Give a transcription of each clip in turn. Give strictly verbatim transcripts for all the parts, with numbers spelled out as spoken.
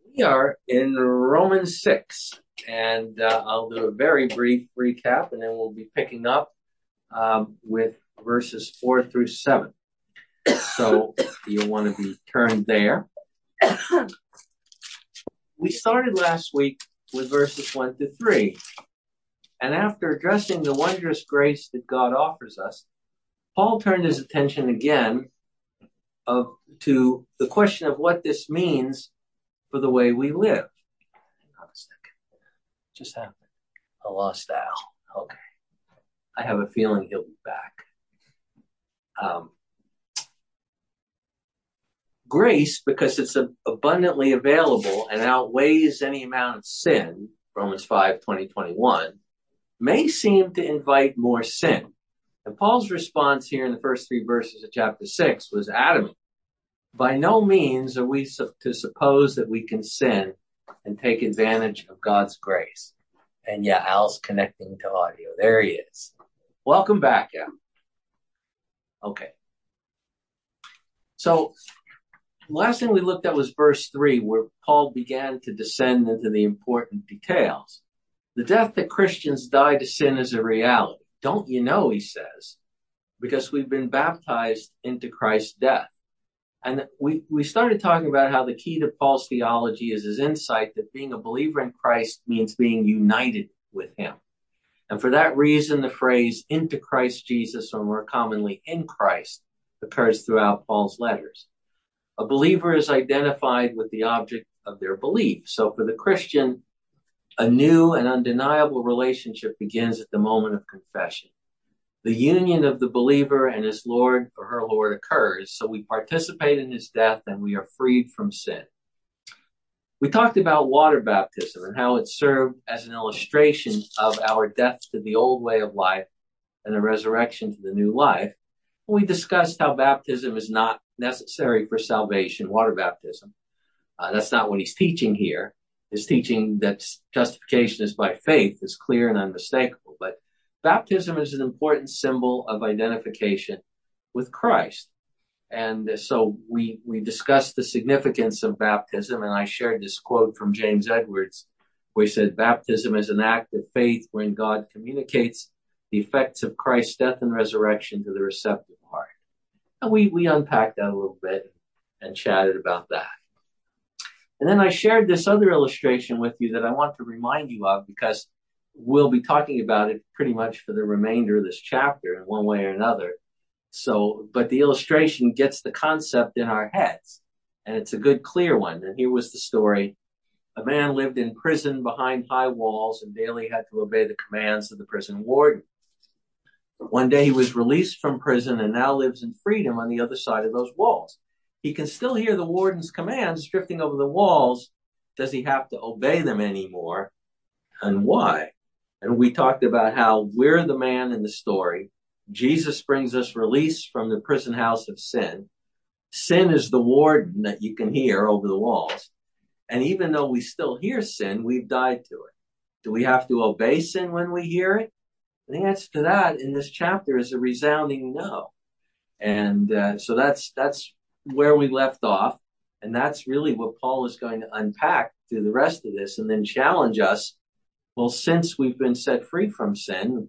We are in Romans six, and uh, I'll do a very brief recap, and then we'll be picking up um, with verses four through seven. So you'll want to be turned there. We started last week with verses one to three, and after addressing the wondrous grace that God offers us, Paul turned his attention again of, to the question of what this means for the way we live. Hang on a second. Just happened. I lost Al. Okay. I have a feeling he'll be back. Um, grace, because it's a, abundantly available and outweighs any amount of sin, Romans five, twenty, twenty-one, may seem to invite more sin. And Paul's response here in the first three verses of chapter six was adamant. By no means are we to suppose that we can sin and take advantage of God's grace. And yeah, Al's connecting to audio. There he is. Welcome back, Al. Okay. So, the last thing we looked at was verse three, where Paul began to descend into the important details. The death that Christians die to sin is a reality. Don't you know, he says, because we've been baptized into Christ's death. And we, we started talking about how the key to Paul's theology is his insight that being a believer in Christ means being united with him. And for that reason, the phrase into Christ Jesus, or more commonly in Christ, occurs throughout Paul's letters. A believer is identified with the object of their belief. So for the Christian, a new and undeniable relationship begins at the moment of confession. The union of the believer and his Lord or her Lord occurs, so we participate in his death and we are freed from sin. We talked about water baptism and how it served as an illustration of our death to the old way of life and the resurrection to the new life. We discussed how baptism is not necessary for salvation, water baptism. Uh, that's not what he's teaching here. His teaching that justification is by faith is clear and unmistakable, but baptism is an important symbol of identification with Christ. And so we, we discussed the significance of baptism, and I shared this quote from James Edwards, where he said, baptism is an act of faith wherein God communicates the effects of Christ's death and resurrection to the receptive heart. And we, we unpacked that a little bit and chatted about that. And then I shared this other illustration with you that I want to remind you of, because we'll be talking about it pretty much for the remainder of this chapter in one way or another. So, but the illustration gets the concept in our heads, and it's a good, clear one. And here was the story. A man lived in prison behind high walls and daily had to obey the commands of the prison warden. One day he was released from prison and now lives in freedom on the other side of those walls. He can still hear the warden's commands drifting over the walls. Does he have to obey them anymore? And why? And we talked about how we're the man in the story. Jesus brings us release from the prison house of sin. Sin is the warden that you can hear over the walls. And even though we still hear sin, we've died to it. Do we have to obey sin when we hear it? The answer to that in this chapter is a resounding no. And uh, so that's that's where we left off. And that's really what Paul is going to unpack through the rest of this and then challenge us. Well, since we've been set free from sin,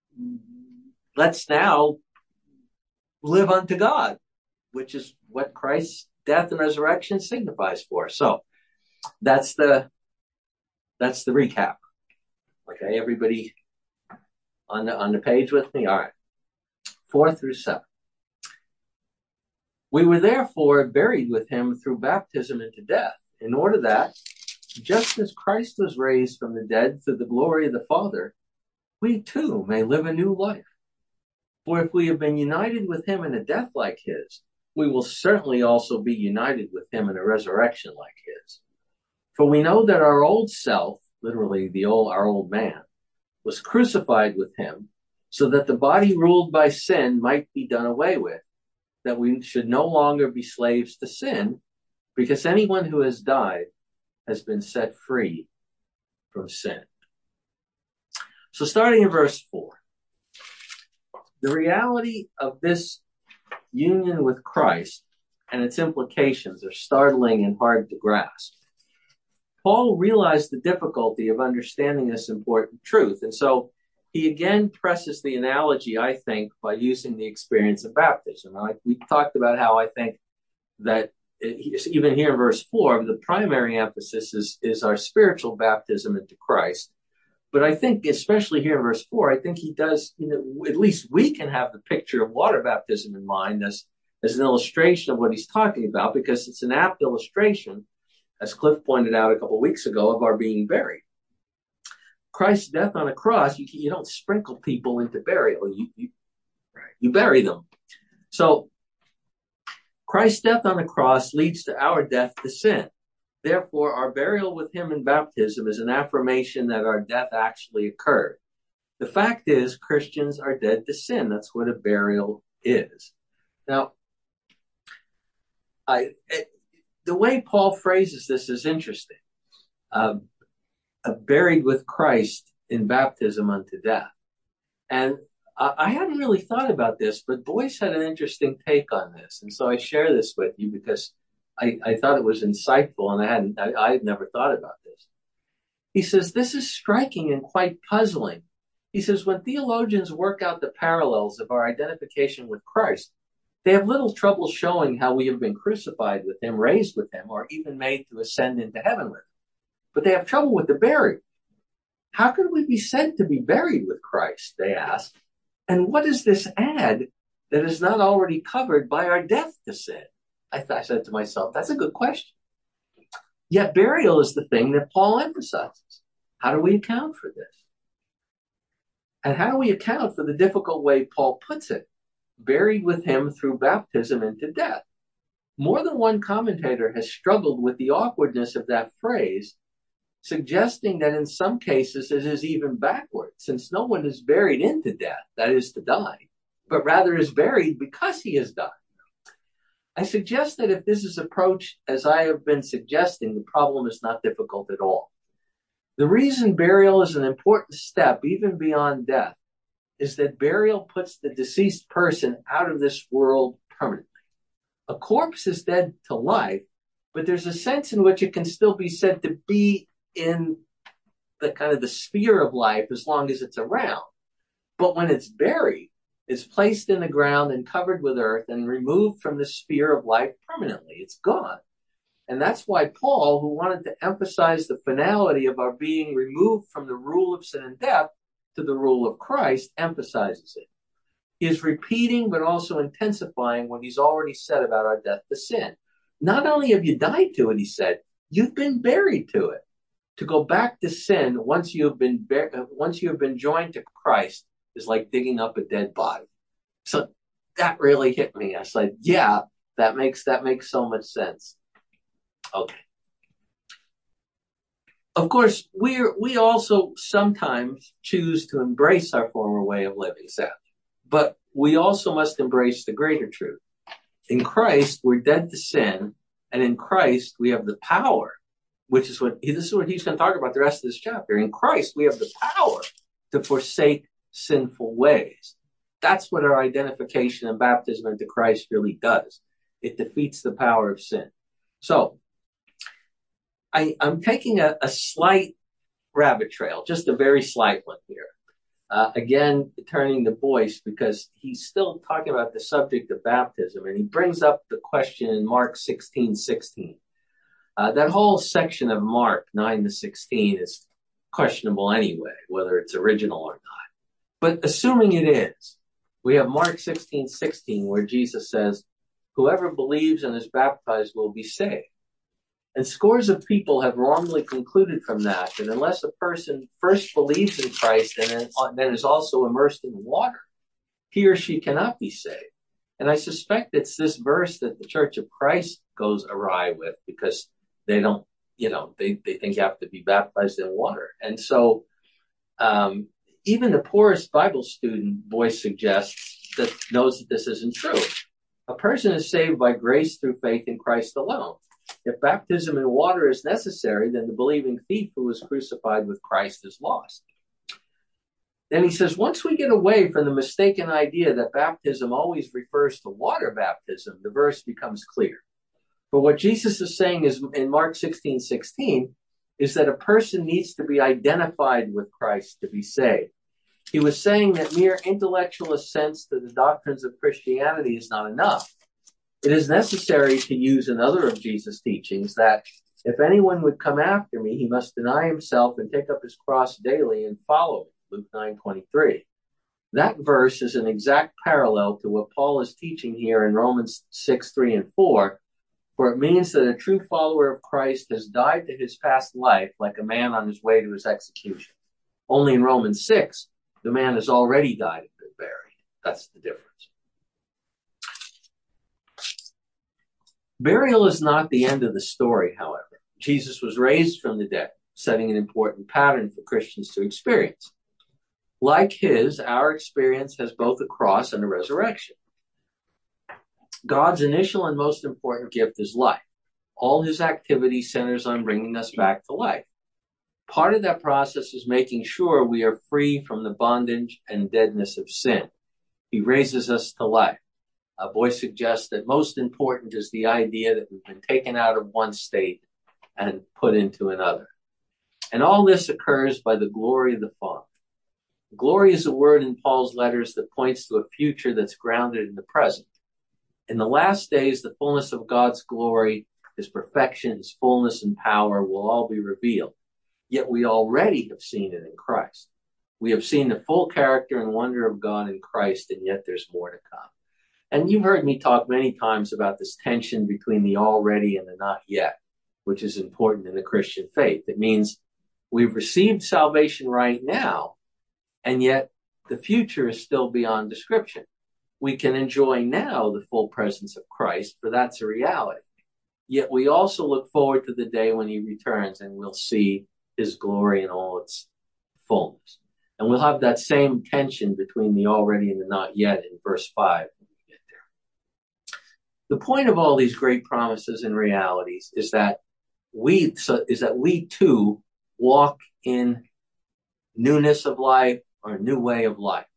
let's now live unto God, which is what Christ's death and resurrection signifies for. So that's the that's the recap. Okay, everybody on the on the page with me? All right. Four through seven. We were therefore buried with him through baptism into death, in order that, just as Christ was raised from the dead through the glory of the Father, we too may live a new life. For if we have been united with him in a death like his, we will certainly also be united with him in a resurrection like his. For we know that our old self, literally the old, our old man, was crucified with him, so that the body ruled by sin might be done away with, that we should no longer be slaves to sin, because anyone who has died has been set free from sin. So starting in verse four, the reality of this union with Christ and its implications are startling and hard to grasp. Paul realized the difficulty of understanding this important truth. And so he again presses the analogy, I think, by using the experience of baptism. Like we talked about how I think that it, even here in verse four, the primary emphasis is, is our spiritual baptism into Christ. But I think, especially here in verse four, I think he does, you know, at least we can have the picture of water baptism in mind as, as an illustration of what he's talking about, because it's an apt illustration, as Cliff pointed out a couple of weeks ago, of our being buried. Christ's death on a cross, you, you don't sprinkle people into burial. You, you, you bury them. So Christ's death on the cross leads to our death to sin. Therefore, our burial with him in baptism is an affirmation that our death actually occurred. The fact is, Christians are dead to sin. That's what a burial is. Now, I, it, the way Paul phrases this is interesting. Um, uh, buried with Christ in baptism unto death. And I, I hadn't really thought about this, but Boyce had an interesting take on this. And so I share this with you because I, I thought it was insightful, and I hadn't, I, I had never thought about this. He says, this is striking and quite puzzling. He says, when theologians work out the parallels of our identification with Christ, they have little trouble showing how we have been crucified with him, raised with him, or even made to ascend into heaven with him. But they have trouble with the burial. How could we be said to be buried with Christ, they ask? And what does this add that is not already covered by our death to sin? I, th- I said to myself, that's a good question. Yet burial is the thing that Paul emphasizes. How do we account for this? And how do we account for the difficult way Paul puts it? Buried with him through baptism into death. More than one commentator has struggled with the awkwardness of that phrase, suggesting that in some cases it is even backward, since no one is buried into death, that is to die, but rather is buried because he has died. I suggest that if this is approached as I have been suggesting, the problem is not difficult at all. The reason burial is an important step, even beyond death, is that burial puts the deceased person out of this world permanently. A corpse is dead to life, but there's a sense in which it can still be said to be in the kind of the sphere of life as long as it's around. But when it's buried, it's placed in the ground and covered with earth and removed from the sphere of life permanently. It's gone. And that's why Paul, who wanted to emphasize the finality of our being removed from the rule of sin and death to the rule of Christ, emphasizes it. He is repeating but also intensifying what he's already said about our death to sin. Not only have you died to it, he said, you've been buried to it. To go back to sin once you have been bur- once you have been joined to Christ is like digging up a dead body. So that really hit me. I said, yeah, that makes that makes so much sense. Okay. Of course, we we also sometimes choose to embrace our former way of living, sadly. But we also must embrace the greater truth. In Christ, we're dead to sin, and in Christ, we have the power, which is what, this is what he's going to talk about the rest of this chapter. In Christ, we have the power to forsake sinful ways. That's what our identification and baptism into Christ really does. It defeats the power of sin. So, I, I'm taking a, a slight rabbit trail, just a very slight one here. Uh, again, turning to Boyce, because he's still talking about the subject of baptism, and he brings up the question in Mark sixteen sixteen. Uh, that whole section of Mark nine to sixteen is questionable anyway, whether it's original or not. But assuming it is, we have Mark sixteen sixteen, where Jesus says, whoever believes and is baptized will be saved. And scores of people have wrongly concluded from that that unless a person first believes in Christ and then, then is also immersed in water, he or she cannot be saved. And I suspect it's this verse that the Church of Christ goes awry with, because they don't, you know, they, they think you have to be baptized in water. And so um, even the poorest Bible student, Boyce suggests, that knows that this isn't true. A person is saved by grace through faith in Christ alone. If baptism in water is necessary, then the believing thief who was crucified with Christ is lost. Then he says, once we get away from the mistaken idea that baptism always refers to water baptism, the verse becomes clear. For what Jesus is saying is in Mark sixteen sixteen is that a person needs to be identified with Christ to be saved. He was saying that mere intellectual assent to the doctrines of Christianity is not enough. It is necessary to use another of Jesus' teachings, that if anyone would come after me, he must deny himself and take up his cross daily and follow me. Luke nine twenty-three. That verse is an exact parallel to what Paul is teaching here in Romans six, three, and four, for it means that a true follower of Christ has died to his past life like a man on his way to his execution. Only in Romans six, the man has already died and been buried. That's the difference. Burial is not the end of the story, however. Jesus was raised from the dead, setting an important pattern for Christians to experience. Like his, our experience has both a cross and a resurrection. God's initial and most important gift is life. All his activity centers on bringing us back to life. Part of that process is making sure we are free from the bondage and deadness of sin. He raises us to life. Uh, Boyce suggests that most important is the idea that we've been taken out of one state and put into another. And all this occurs by the glory of the Father. Glory is a word in Paul's letters that points to a future that's grounded in the present. In the last days, the fullness of God's glory, his perfection, his fullness and power will all be revealed. Yet we already have seen it in Christ. We have seen the full character and wonder of God in Christ, and yet there's more to come. And you've heard me talk many times about this tension between the already and the not yet, which is important in the Christian faith. It means we've received salvation right now, and yet the future is still beyond description. We can enjoy now the full presence of Christ, for that's a reality. Yet we also look forward to the day when he returns and we'll see his glory in all its fullness. And we'll have that same tension between the already and the not yet in verse five. The point of all these great promises and realities is that we so, is that we too walk in newness of life or a new way of life.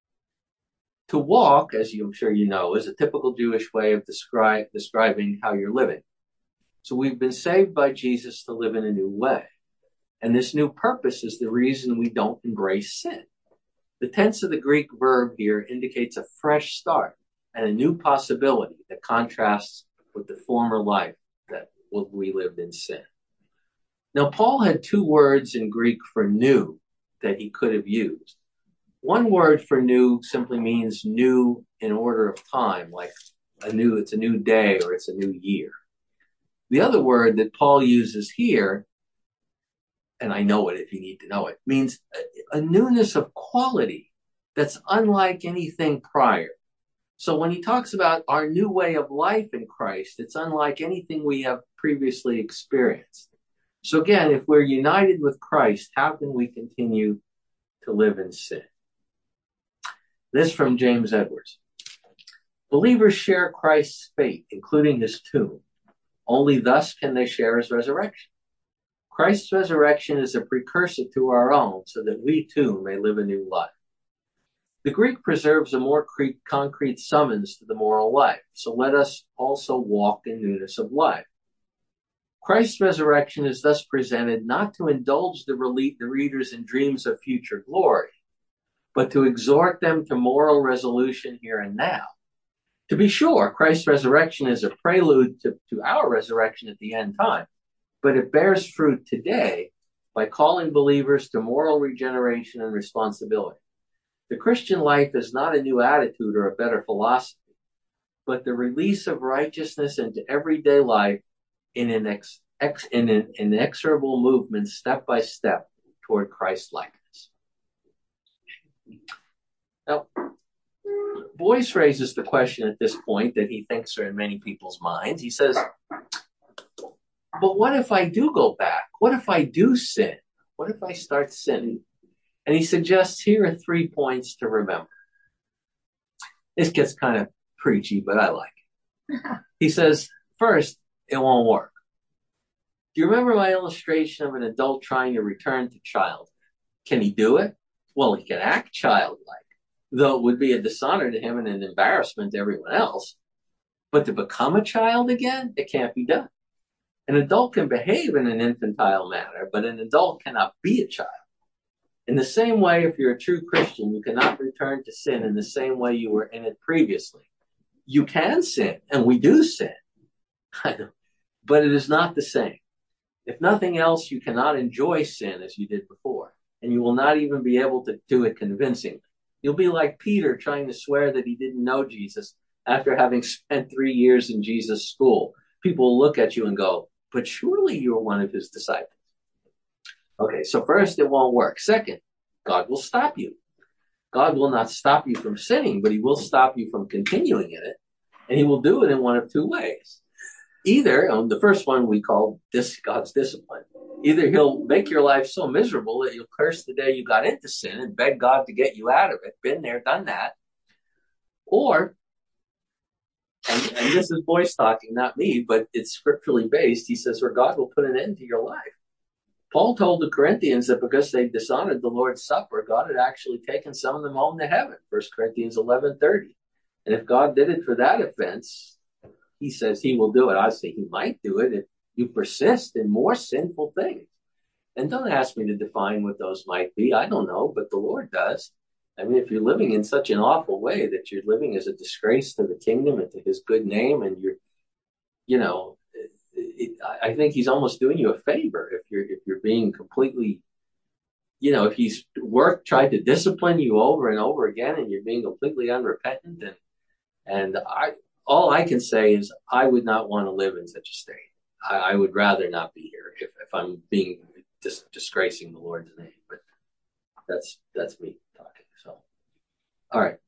To walk, as you, I'm sure you know, is a typical Jewish way of describe, describing how you're living. So we've been saved by Jesus to live in a new way. And this new purpose is the reason we don't embrace sin. The tense of the Greek verb here indicates a fresh start and a new possibility that contrasts with the former life that we lived in sin. Now, Paul had two words in Greek for new that he could have used. One word for new simply means new in order of time, like a new, it's a new day or it's a new year. The other word that Paul uses here, and I know it if you need to know it, means a, a newness of quality that's unlike anything prior. So when he talks about our new way of life in Christ, it's unlike anything we have previously experienced. So again, if we're united with Christ, how can we continue to live in sin? This from James Edwards. Believers share Christ's fate, including his tomb. Only thus can they share his resurrection. Christ's resurrection is a precursor to our own, so that we too may live a new life. The Greek preserves a more concrete summons to the moral life, so let us also walk in newness of life. Christ's resurrection is thus presented not to indulge the, re- the readers in dreams of future glory, but to exhort them to moral resolution here and now. To be sure, Christ's resurrection is a prelude to, to our resurrection at the end time, but it bears fruit today by calling believers to moral regeneration and responsibility. The Christian life is not a new attitude or a better philosophy, but the release of righteousness into everyday life in an ex, ex, in an inexorable movement, step by step, toward Christ likeness. Now, Boyce raises the question at this point that he thinks are in many people's minds. He says, but what if I do go back? What if I do sin? What if I start sinning? And he suggests here are three points to remember. This gets kind of preachy, but I like it. He says, first, it won't work. Do you remember my illustration of an adult trying to return to childhood? Can he do it? Well, he can act childlike, though it would be a dishonor to him and an embarrassment to everyone else. But to become a child again, it can't be done. An adult can behave in an infantile manner, but an adult cannot be a child. In the same way, if you're a true Christian, you cannot return to sin in the same way you were in it previously. You can sin, and we do sin, but it is not the same. If nothing else, you cannot enjoy sin as you did before, and you will not even be able to do it convincingly. You'll be like Peter trying to swear that he didn't know Jesus after having spent three years in Jesus' school. People will look at you and go, but surely you were one of his disciples. Okay, so first, it won't work. Second, God will stop you. God will not stop you from sinning, but he will stop you from continuing in it, and he will do it in one of two ways. Either, um, the first one we call this God's discipline. Either he'll make your life so miserable that you'll curse the day you got into sin and beg God to get you out of it. Been there, done that. Or, and, and this is Boyce talking, not me, but it's scripturally based. He says, where God will put an end to your life. Paul told the Corinthians that because they dishonored the Lord's Supper, God had actually taken some of them home to heaven. First Corinthians eleven thirty. And if God did it for that offense, he says he will do it. I say he might do it if you persist in more sinful things. And don't ask me to define what those might be. I don't know, but the Lord does. I mean, if you're living in such an awful way that you're living as a disgrace to the kingdom and to his good name, and you're, you know, it, it, I think he's almost doing you a favor if you're if you're being completely, you know, if he's worked, tried to discipline you over and over again, and you're being completely unrepentant. And and I, all I can say is I would not want to live in such a state. I, I would rather not be here if, if I'm being dis- disgracing the Lord's name. But that's that's me talking. So, all right.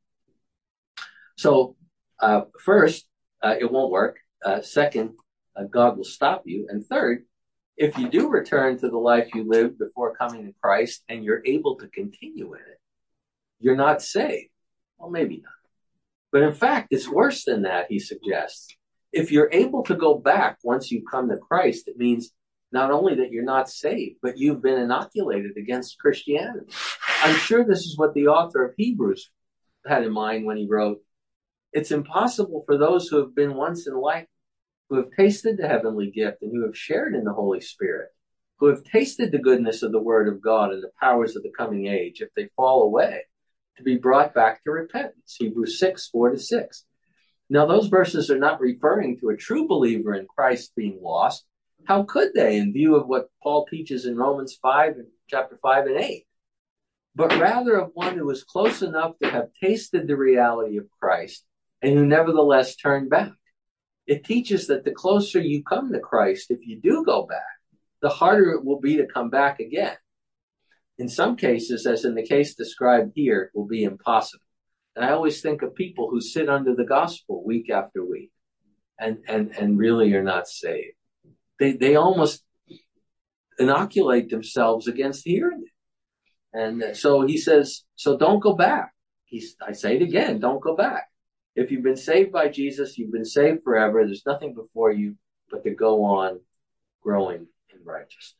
So uh, first, uh, it won't work. Uh, second, uh, God will stop you. And third, if you do return to the life you lived before coming to Christ and you're able to continue in it, you're not saved. Well, maybe not. But in fact, it's worse than that, he suggests. If you're able to go back once you come to Christ, it means not only that you're not saved, but you've been inoculated against Christianity. I'm sure this is what the author of Hebrews had in mind when he wrote, it's impossible for those who have been once enlightened, who have tasted the heavenly gift and who have shared in the Holy Spirit, who have tasted the goodness of the word of God and the powers of the coming age, if they fall away, to be brought back to repentance. Hebrews six, four to six. Now, those verses are not referring to a true believer in Christ being lost. How could they, in view of what Paul teaches in Romans five, chapter five and eight? But rather of one who was close enough to have tasted the reality of Christ and who nevertheless turned back. It teaches that the closer you come to Christ, if you do go back, the harder it will be to come back again. In some cases, as in the case described here, it will be impossible. And I always think of people who sit under the gospel week after week and, and, and really are not saved. They, they almost inoculate themselves against hearing it. And so he says, so don't go back. He's, I say it again, don't go back. If you've been saved by Jesus, you've been saved forever. There's nothing before you but to go on growing in righteousness.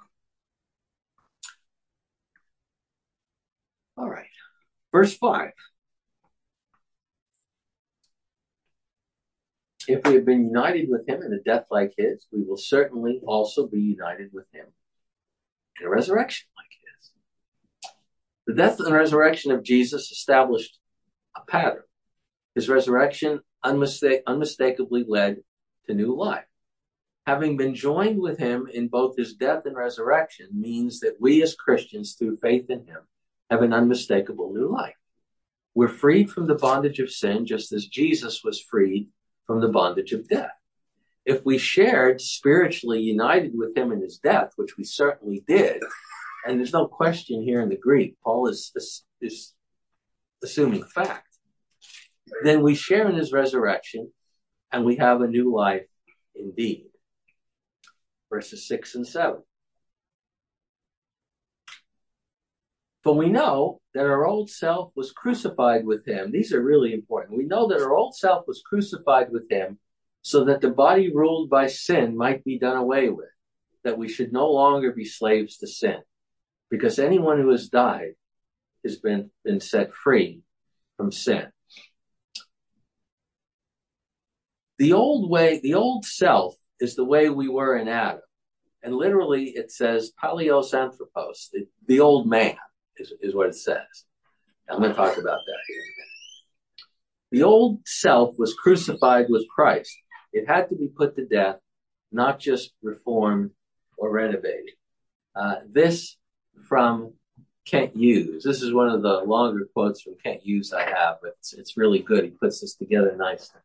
All right. Verse five. If we have been united with him in a death like his, we will certainly also be united with him in a resurrection like his. The death and resurrection of Jesus established a pattern. His resurrection unmistake, unmistakably led to new life. Having been joined with him in both his death and resurrection means that we as Christians, through faith in him, have an unmistakable new life. We're freed from the bondage of sin, just as Jesus was freed from the bondage of death. If we shared spiritually united with him in his death, which we certainly did, and there's no question here in the Greek, Paul is, is, is assuming fact, then we share in his resurrection and we have a new life indeed. Verses six and seven. For we know that our old self was crucified with him. These are really important. We know that our old self was crucified with him so that the body ruled by sin might be done away with, that we should no longer be slaves to sin, because anyone who has died has been, been set free from sin. The old way, the old self is the way we were in Adam. And literally it says paleos anthropos, the, the old man is, is what it says. I'm going to talk about that here in a minute. The old self was crucified with Christ. It had to be put to death, not just reformed or renovated. Uh, this from Kent Hughes. This is one of the longer quotes from Kent Hughes I have, but it's, it's really good. He puts this together nicely.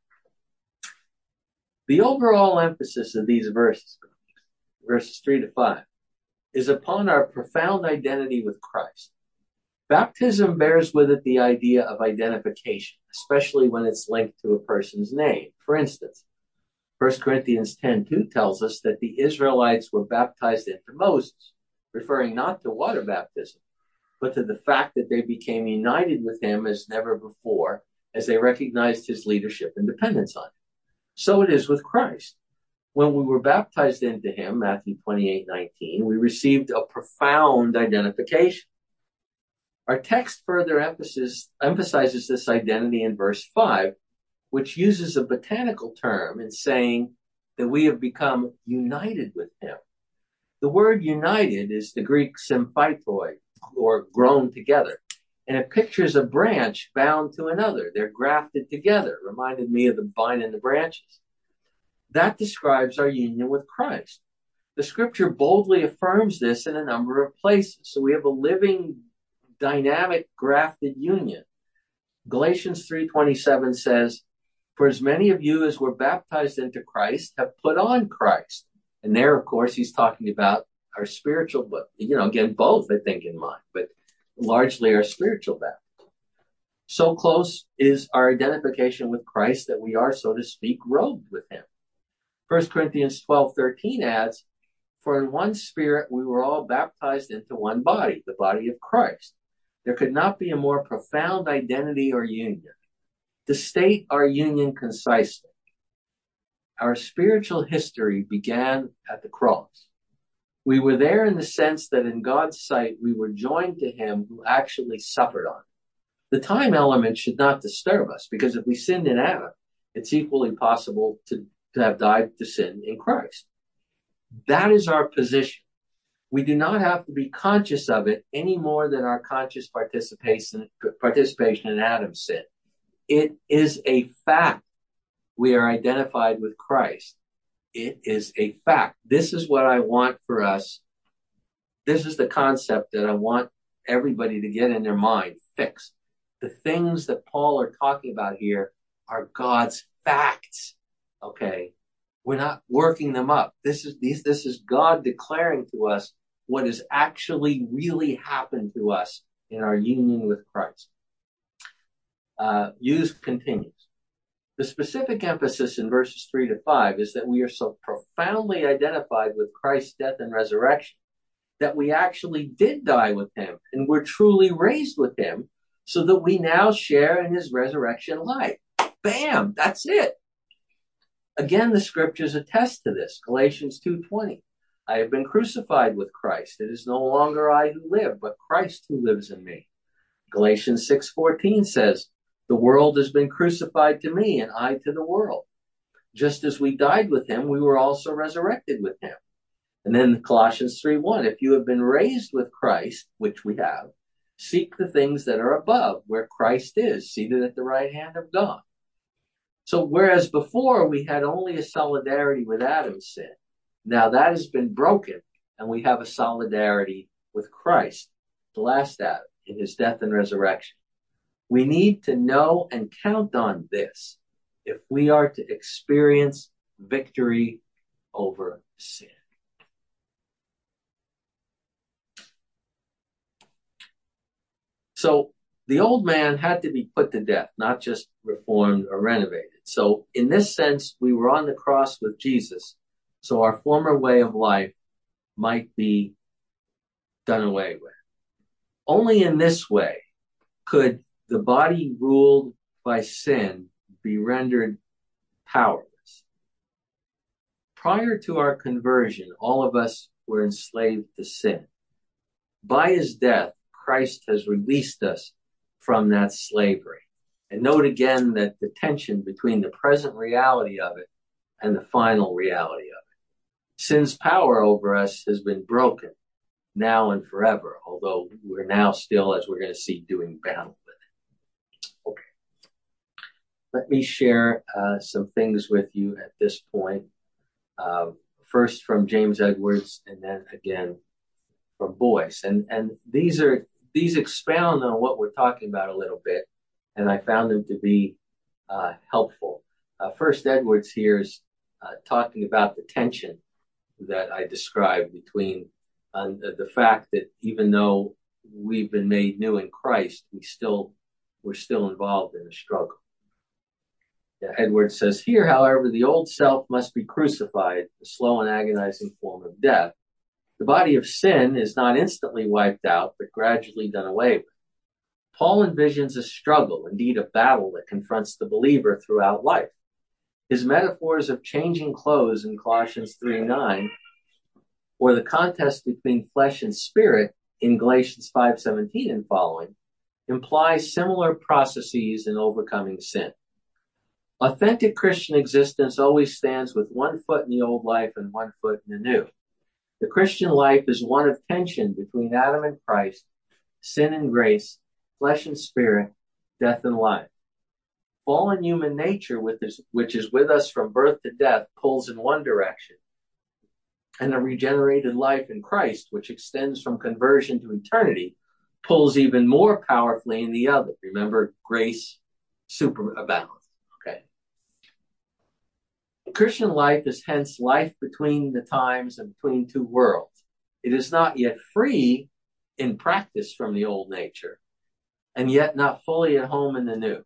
The overall emphasis of these verses, verses three to five, is upon our profound identity with Christ. Baptism bears with it the idea of identification, especially when it's linked to a person's name. For instance, First Corinthians ten two tells us that the Israelites were baptized into Moses, referring not to water baptism, but to the fact that they became united with him as never before, as they recognized his leadership and dependence on him. So it is with Christ. When we were baptized into him, Matthew twenty-eight nineteen, we received a profound identification. Our text further emphasis, emphasizes this identity in verse five, which uses a botanical term in saying that we have become united with him. The word united is the Greek symphytoi, or grown together, and it pictures a branch bound to another. They're grafted together. Reminded me of the vine and the branches. That describes our union with Christ. The scripture boldly affirms this in a number of places. So we have a living, dynamic, grafted union. Galatians three twenty-seven says, "For as many of you as were baptized into Christ have put on Christ." And there, of course, he's talking about our spiritual, but you know, again, both I think in mind, but largely our spiritual baptism. So close is our identification with Christ that we are, so to speak, robed with him. First Corinthians twelve thirteen adds, "For in one spirit we were all baptized into one body, the body of Christ." There could not be a more profound identity or union. To state our union concisely, our spiritual history began at the cross. We were there in the sense that in God's sight, we were joined to him who actually suffered on it. The time element should not disturb us, because if we sinned in Adam, it's equally possible to, to have died to sin in Christ. That is our position. We do not have to be conscious of it any more than our conscious participation, participation in Adam's sin. It is a fact. We are identified with Christ. It is a fact. This is what I want for us. This is the concept that I want everybody to get in their mind fixed. The things that Paul are talking about here are God's facts. Okay. We're not working them up. This is these, this is God declaring to us what has actually really happened to us in our union with Christ. Uh, Hughes continues. The specific emphasis in verses three to five is that we are so profoundly identified with Christ's death and resurrection that we actually did die with him and were truly raised with him, so that we now share in his resurrection life. Bam! That's it. Again, the scriptures attest to this. Galatians two twenty. "I have been crucified with Christ. It is no longer I who live, but Christ who lives in me." Galatians six fourteen says, "The world has been crucified to me, and I to the world. Just as we died with him, we were also resurrected with him." And then Colossians three one, "If you have been raised with Christ," which we have, "seek the things that are above, where Christ is, seated at the right hand of God." So whereas before we had only a solidarity with Adam's sin, now that has been broken, and we have a solidarity with Christ, the last Adam, in his death and resurrection. We need to know and count on this if we are to experience victory over sin. So the old man had to be put to death, not just reformed or renovated. So in this sense, we were on the cross with Jesus, so our former way of life might be done away with. Only in this way could the body ruled by sin be rendered powerless. Prior to our conversion, all of us were enslaved to sin. By his death, Christ has released us from that slavery. And note again that the tension between the present reality of it and the final reality of it. Sin's power over us has been broken now and forever, although we're now still, as we're going to see, doing battle with it. Okay. Let me share uh, some things with you at this point. Uh, first from James Edwards, and then again from Boyce. And, and these are, these expound on what we're talking about a little bit, and I found them to be uh, helpful. Uh, first, Edwards here is uh, talking about the tension that I described between uh, the fact that even though we've been made new in Christ, we still, we're still involved in a struggle. Yeah, Edwards says, here, however, the old self must be crucified, the slow and agonizing form of death. The body of sin is not instantly wiped out, but gradually done away with. Paul envisions a struggle, indeed a battle that confronts the believer throughout life. His metaphors of changing clothes in Colossians three nine, or the contest between flesh and spirit in Galatians five seventeen and following, imply similar processes in overcoming sin. Authentic Christian existence always stands with one foot in the old life and one foot in the new. The Christian life is one of tension between Adam and Christ, sin and grace, flesh and spirit, death and life. Fallen human nature, which is with us from birth to death, pulls in one direction, and a regenerated life in Christ, which extends from conversion to eternity, pulls even more powerfully in the other. Remember, grace superabounds. Okay. Christian life is hence life between the times and between two worlds. It is not yet free in practice from the old nature, and yet not fully at home in the new.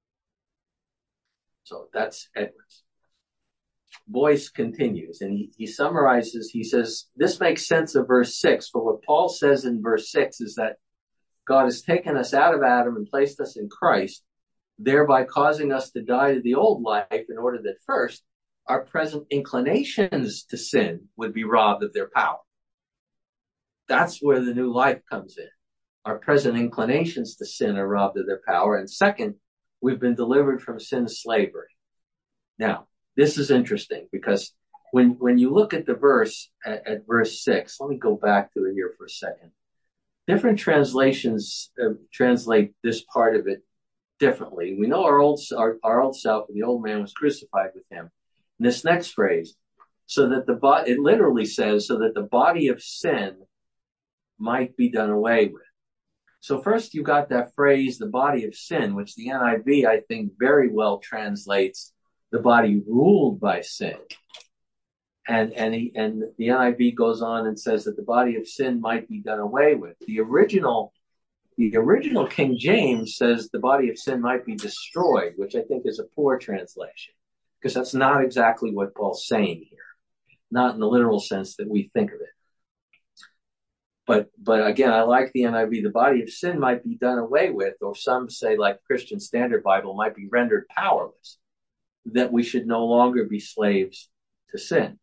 So that's Edwards. Boyce continues, and he, he summarizes, he says, this makes sense of verse six, for what Paul says in verse six is that God has taken us out of Adam and placed us in Christ, thereby causing us to die to the old life in order that first, our present inclinations to sin would be robbed of their power. That's where the new life comes in. Our present inclinations to sin are robbed of their power. And second, we've been delivered from sin's slavery. Now, this is interesting because when, when you look at the verse, at, at verse six, let me go back to it here for a second. Different translations uh, translate this part of it differently. We know our old, our, our old self, the old man was crucified with him. And this next phrase, so that the body, it literally says, so that the body of sin might be done away with. So first you got that phrase, the body of sin, which the N I V, I think, very well translates the body ruled by sin. And, and, he, and the N I V goes on and says that the body of sin might be done away with. The original, the original King James says the body of sin might be destroyed, which I think is a poor translation, because that's not exactly what Paul's saying here. Not in the literal sense that we think of it. But, but again, I like the N I V. The body of sin might be done away with, or some say, like Christian Standard Bible, might be rendered powerless, that we should no longer be slaves to sin.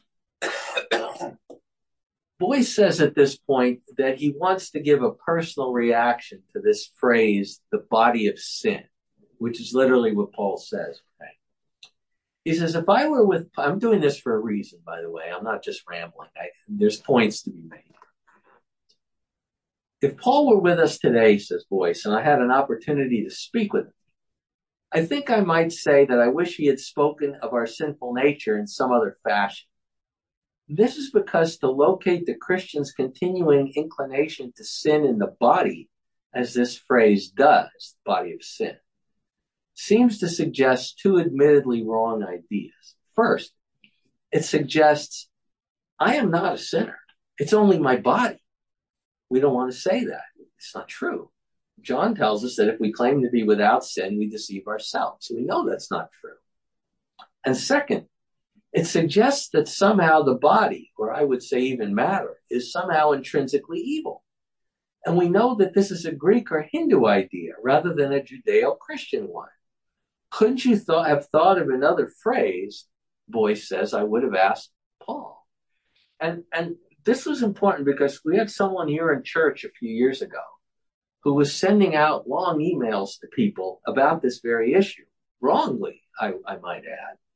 Boyce says at this point that he wants to give a personal reaction to this phrase, the body of sin, which is literally what Paul says. Okay? He says, if I were with, I'm doing this for a reason, by the way. I'm not just rambling. I, there's points to be made. If Paul were with us today, says Boyce, and I had an opportunity to speak with him, I think I might say that I wish he had spoken of our sinful nature in some other fashion. This is because to locate the Christian's continuing inclination to sin in the body, as this phrase does, body of sin, seems to suggest two admittedly wrong ideas. First, it suggests I am not a sinner. It's only my body. We don't want to say that. It's not true. John tells us that if we claim to be without sin, we deceive ourselves. So we know that's not true. And second, it suggests that somehow the body, or I would say even matter, is somehow intrinsically evil. And we know that this is a Greek or Hindu idea rather than a Judeo-Christian one. Couldn't you th- have thought of another phrase? Boyce says, I would have asked Paul. And, and this was important because we had someone here in church a few years ago who was sending out long emails to people about this very issue, wrongly, I, I might add.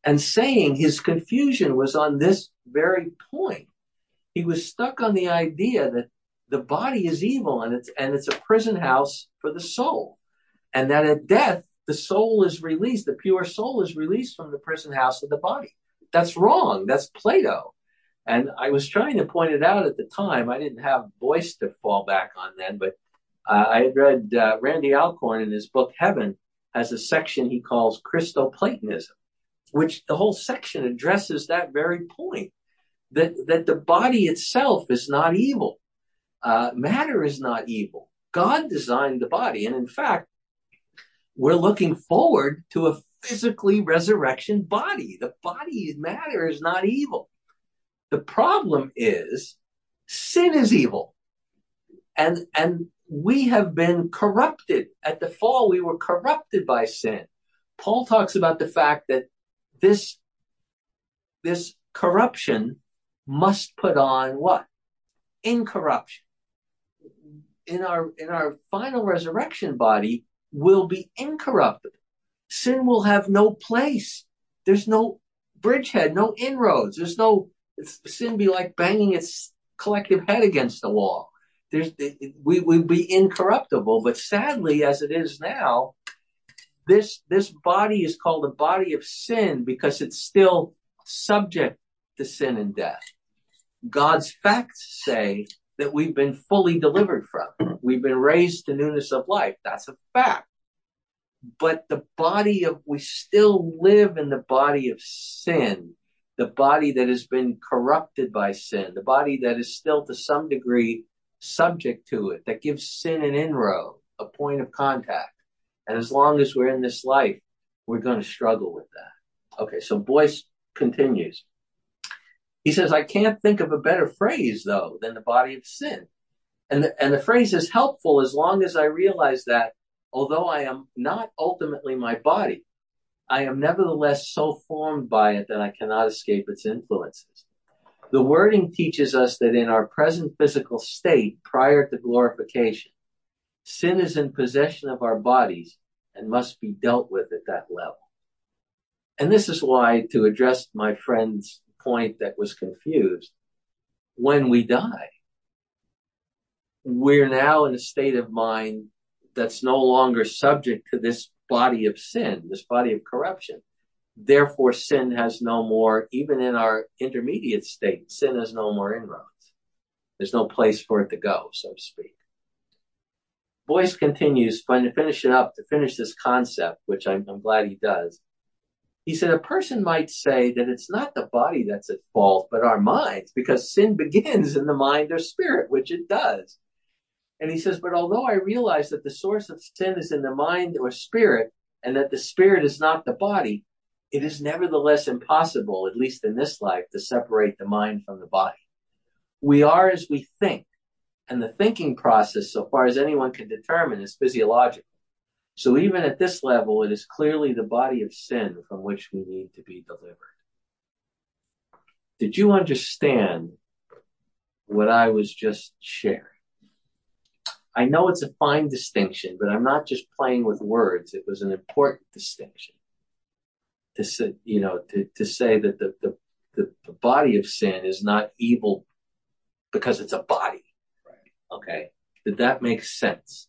and saying his confusion was on this very point. He was stuck on the idea that the body is evil and it's and it's a prison house for the soul, and that at death the soul is released, the pure soul is released from the prison house of the body. That's wrong. That's Plato. And I was trying to point it out at the time. I didn't have voice to fall back on then, but uh, I had read uh, Randy Alcorn in his book Heaven has a section he calls Christoplatonism, which the whole section addresses that very point, that, that the body itself is not evil. Uh, matter is not evil. God designed the body. And in fact, we're looking forward to a physically resurrection body. The body, matter is not evil. The problem is sin is evil. And, and we have been corrupted. At the fall, we were corrupted by sin. Paul talks about the fact that this, this corruption must put on what? Incorruption. In our, in our final resurrection body will be incorruptible. Sin will have no place. There's no bridgehead, no inroads. There's no, sin be like banging its collective head against the wall. There's, it, we will be incorruptible, but sadly, as it is now, this, this body is called a body of sin because it's still subject to sin and death. God's facts say that we've been fully delivered from. We've been raised to newness of life. That's a fact. But the body of, we still live in the body of sin, the body that has been corrupted by sin, the body that is still to some degree subject to it, that gives sin an inroad, a point of contact. And as long as we're in this life, we're going to struggle with that. Okay, so Boyce continues. He says, I can't think of a better phrase, though, than the body of sin. And the, and the phrase is helpful as long as I realize that, although I am not ultimately my body, I am nevertheless so formed by it that I cannot escape its influences. The wording teaches us that in our present physical state, prior to glorification, sin is in possession of our bodies and must be dealt with at that level. And this is why, to address my friend's point that was confused, when we die, we're now in a state of mind that's no longer subject to this body of sin, this body of corruption. Therefore, sin has no more, even in our intermediate state, sin has no more inroads. There's no place for it to go, so to speak. Boyce continues, to finish it up, to finish this concept, which I'm, I'm glad he does. He said, a person might say that it's not the body that's at fault, but our minds, because sin begins in the mind or spirit, which it does. And he says, but although I realize that the source of sin is in the mind or spirit, and that the spirit is not the body, it is nevertheless impossible, at least in this life, to separate the mind from the body. We are as we think, and the thinking process, so far as anyone can determine, is physiological. So even at this level, it is clearly the body of sin from which we need to be delivered. Did you understand what I was just sharing? I know it's a fine distinction, but I'm not just playing with words. It was an important distinction to say, you know, to, to say that the, the, the, the body of sin is not evil because it's a body. Right. Okay. Did that make sense?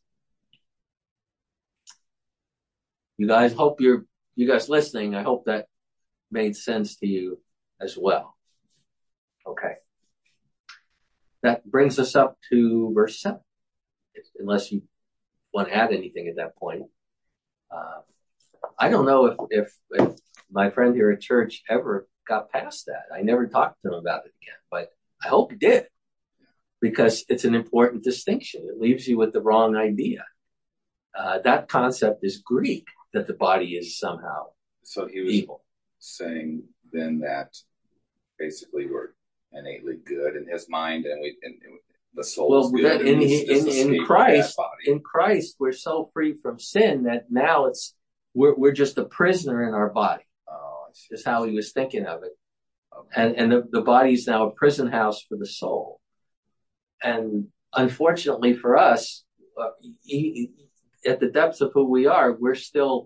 You guys hope you're, you guys listening, I hope that made sense to you as well. Okay. That brings us up to verse seven. Unless you want to add anything at that point. Uh, I don't know if, if, if my friend here at church ever got past that. I never talked to him about it again, but I hope he did, because it's an important distinction. It leaves you with the wrong idea. Uh, that concept is Greek, that the body is somehow so he was evil. Saying then that basically we're innately good in his mind, and we and, and the soul well, is good. That in, in, in, in Christ, body. in Christ, we're so free from sin that now it's we're we're just a prisoner in our body. Oh, I see. Is how he was thinking of it, okay. and and the, the body is now a prison house for the soul. And unfortunately for us, uh, he, at the depths of who we are, we're still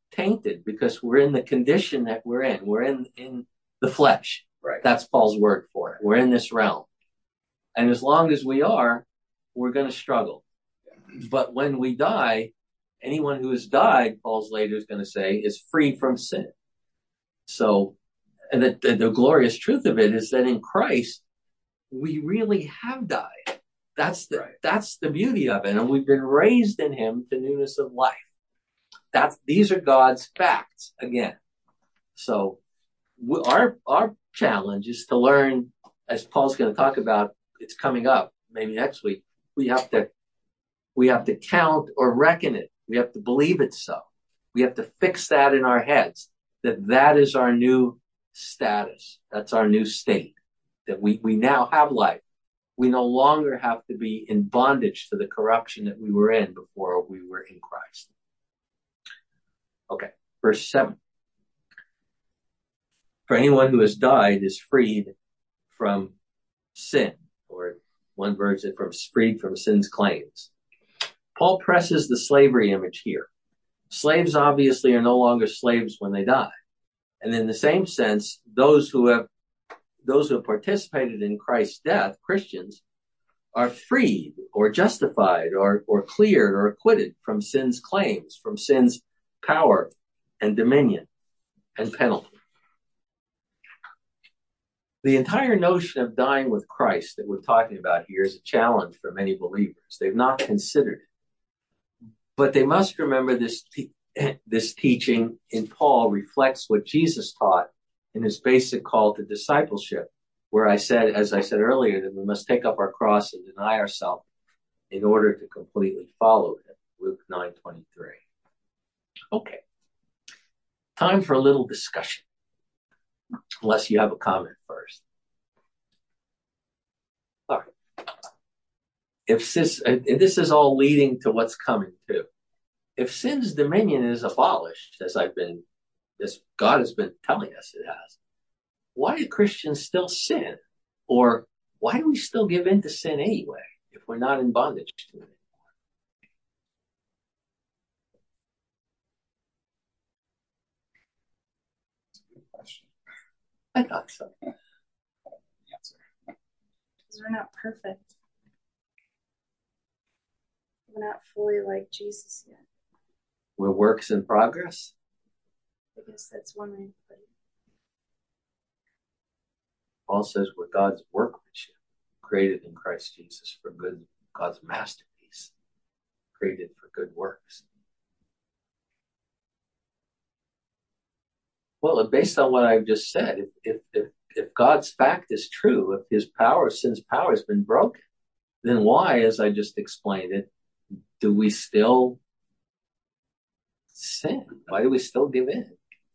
tainted because we're in the condition that we're in. We're in, in the flesh. Right. That's Paul's word for it. We're in this realm. And as long as we are, we're going to struggle. But when we die, anyone who has died, Paul's later is going to say, is free from sin. So and the, the, the glorious truth of it is that in Christ, we really have died. That's the, right. that's the beauty of it. And we've been raised in him to newness of life. That's, these are God's facts again. So we, our, our challenge is to learn, as Paul's going to talk about, it's coming up maybe next week. We have to, we have to count or reckon it. We have to believe it so. We have to fix that in our heads, that that is our new status. That's our new state, that we, we now have life. We no longer have to be in bondage to the corruption that we were in before we were in Christ. Okay, verse seven. For anyone who has died is freed from sin, or one version from freed from sin's claims. Paul presses the slavery image here. Slaves obviously are no longer slaves when they die. And in the same sense, those who have those who have participated in Christ's death, Christians, are freed or justified or, or cleared or acquitted from sin's claims, from sin's power and dominion and penalty. The entire notion of dying with Christ that we're talking about here is a challenge for many believers. They've not considered it. But they must remember this, te- this teaching in Paul reflects what Jesus taught in his basic call to discipleship, where I said, as I said earlier, that we must take up our cross and deny ourselves in order to completely follow him. Luke nine twenty-three. Okay. Time for a little discussion. Unless you have a comment first. All right. If this, and this is all leading to what's coming too. If sin's dominion is abolished, as I've been, as God has been telling us it has, why do Christians still sin? Or why do we still give in to sin anyway if we're not in bondage to it anymore? That's a good question. I thought so. Answer. Because we're not perfect. We're not fully like Jesus yet. We're works in progress. I guess that's one way to put it. Paul says we're God's workmanship, created in Christ Jesus for good, God's masterpiece, created for good works. Well, based on what I've just said, if, if, if, if God's fact is true, if his power, sin's power has been broken, then why, as I just explained it, do we still sin? Why do we still give in? It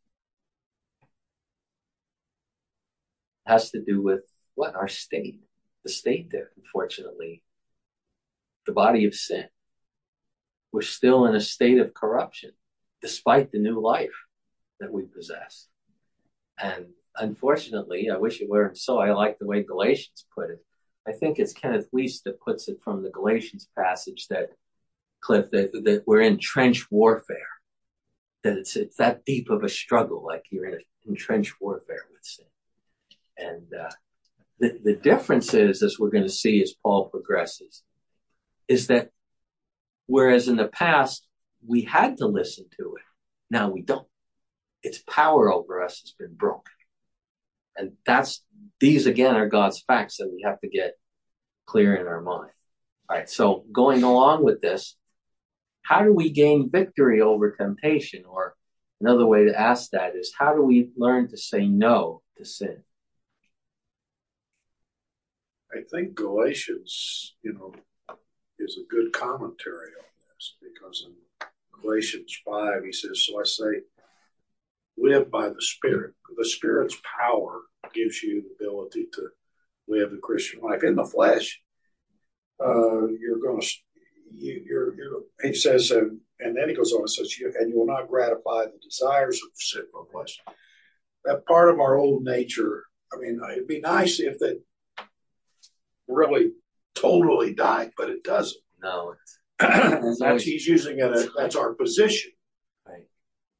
has to do with what? Our state. The state there, unfortunately, the body of sin. We're still in a state of corruption, despite the new life that we possess. And unfortunately, I wish it weren't so. I like the way Galatians put it. I think it's Kenneth Weiss that puts it from the Galatians passage that, Cliff, that, that we're in trench warfare. That it's, it's that deep of a struggle, like you're in, a, in trench warfare with sin. And uh, the, the difference is, as we're going to see as Paul progresses, is that whereas in the past we had to listen to it, now we don't. Its power over us has been broken. And that's, these again are God's facts that we have to get clear in our mind. All right, so going along with this, how do we gain victory over temptation? Or another way to ask that is, how do we learn to say no to sin? I think Galatians, you know, is a good commentary on this, because in Galatians five, he says, so I say, live by the Spirit. The Spirit's power gives you the ability to live the Christian life. In the flesh, uh, you're going to, you, you're, you're, he says, and, and then he goes on and says, you, and you will not gratify the desires of sinful flesh. That part of our old nature, I mean, it'd be nice if that really totally died, but it doesn't. No. That's, he's using it as, that's our position. Right.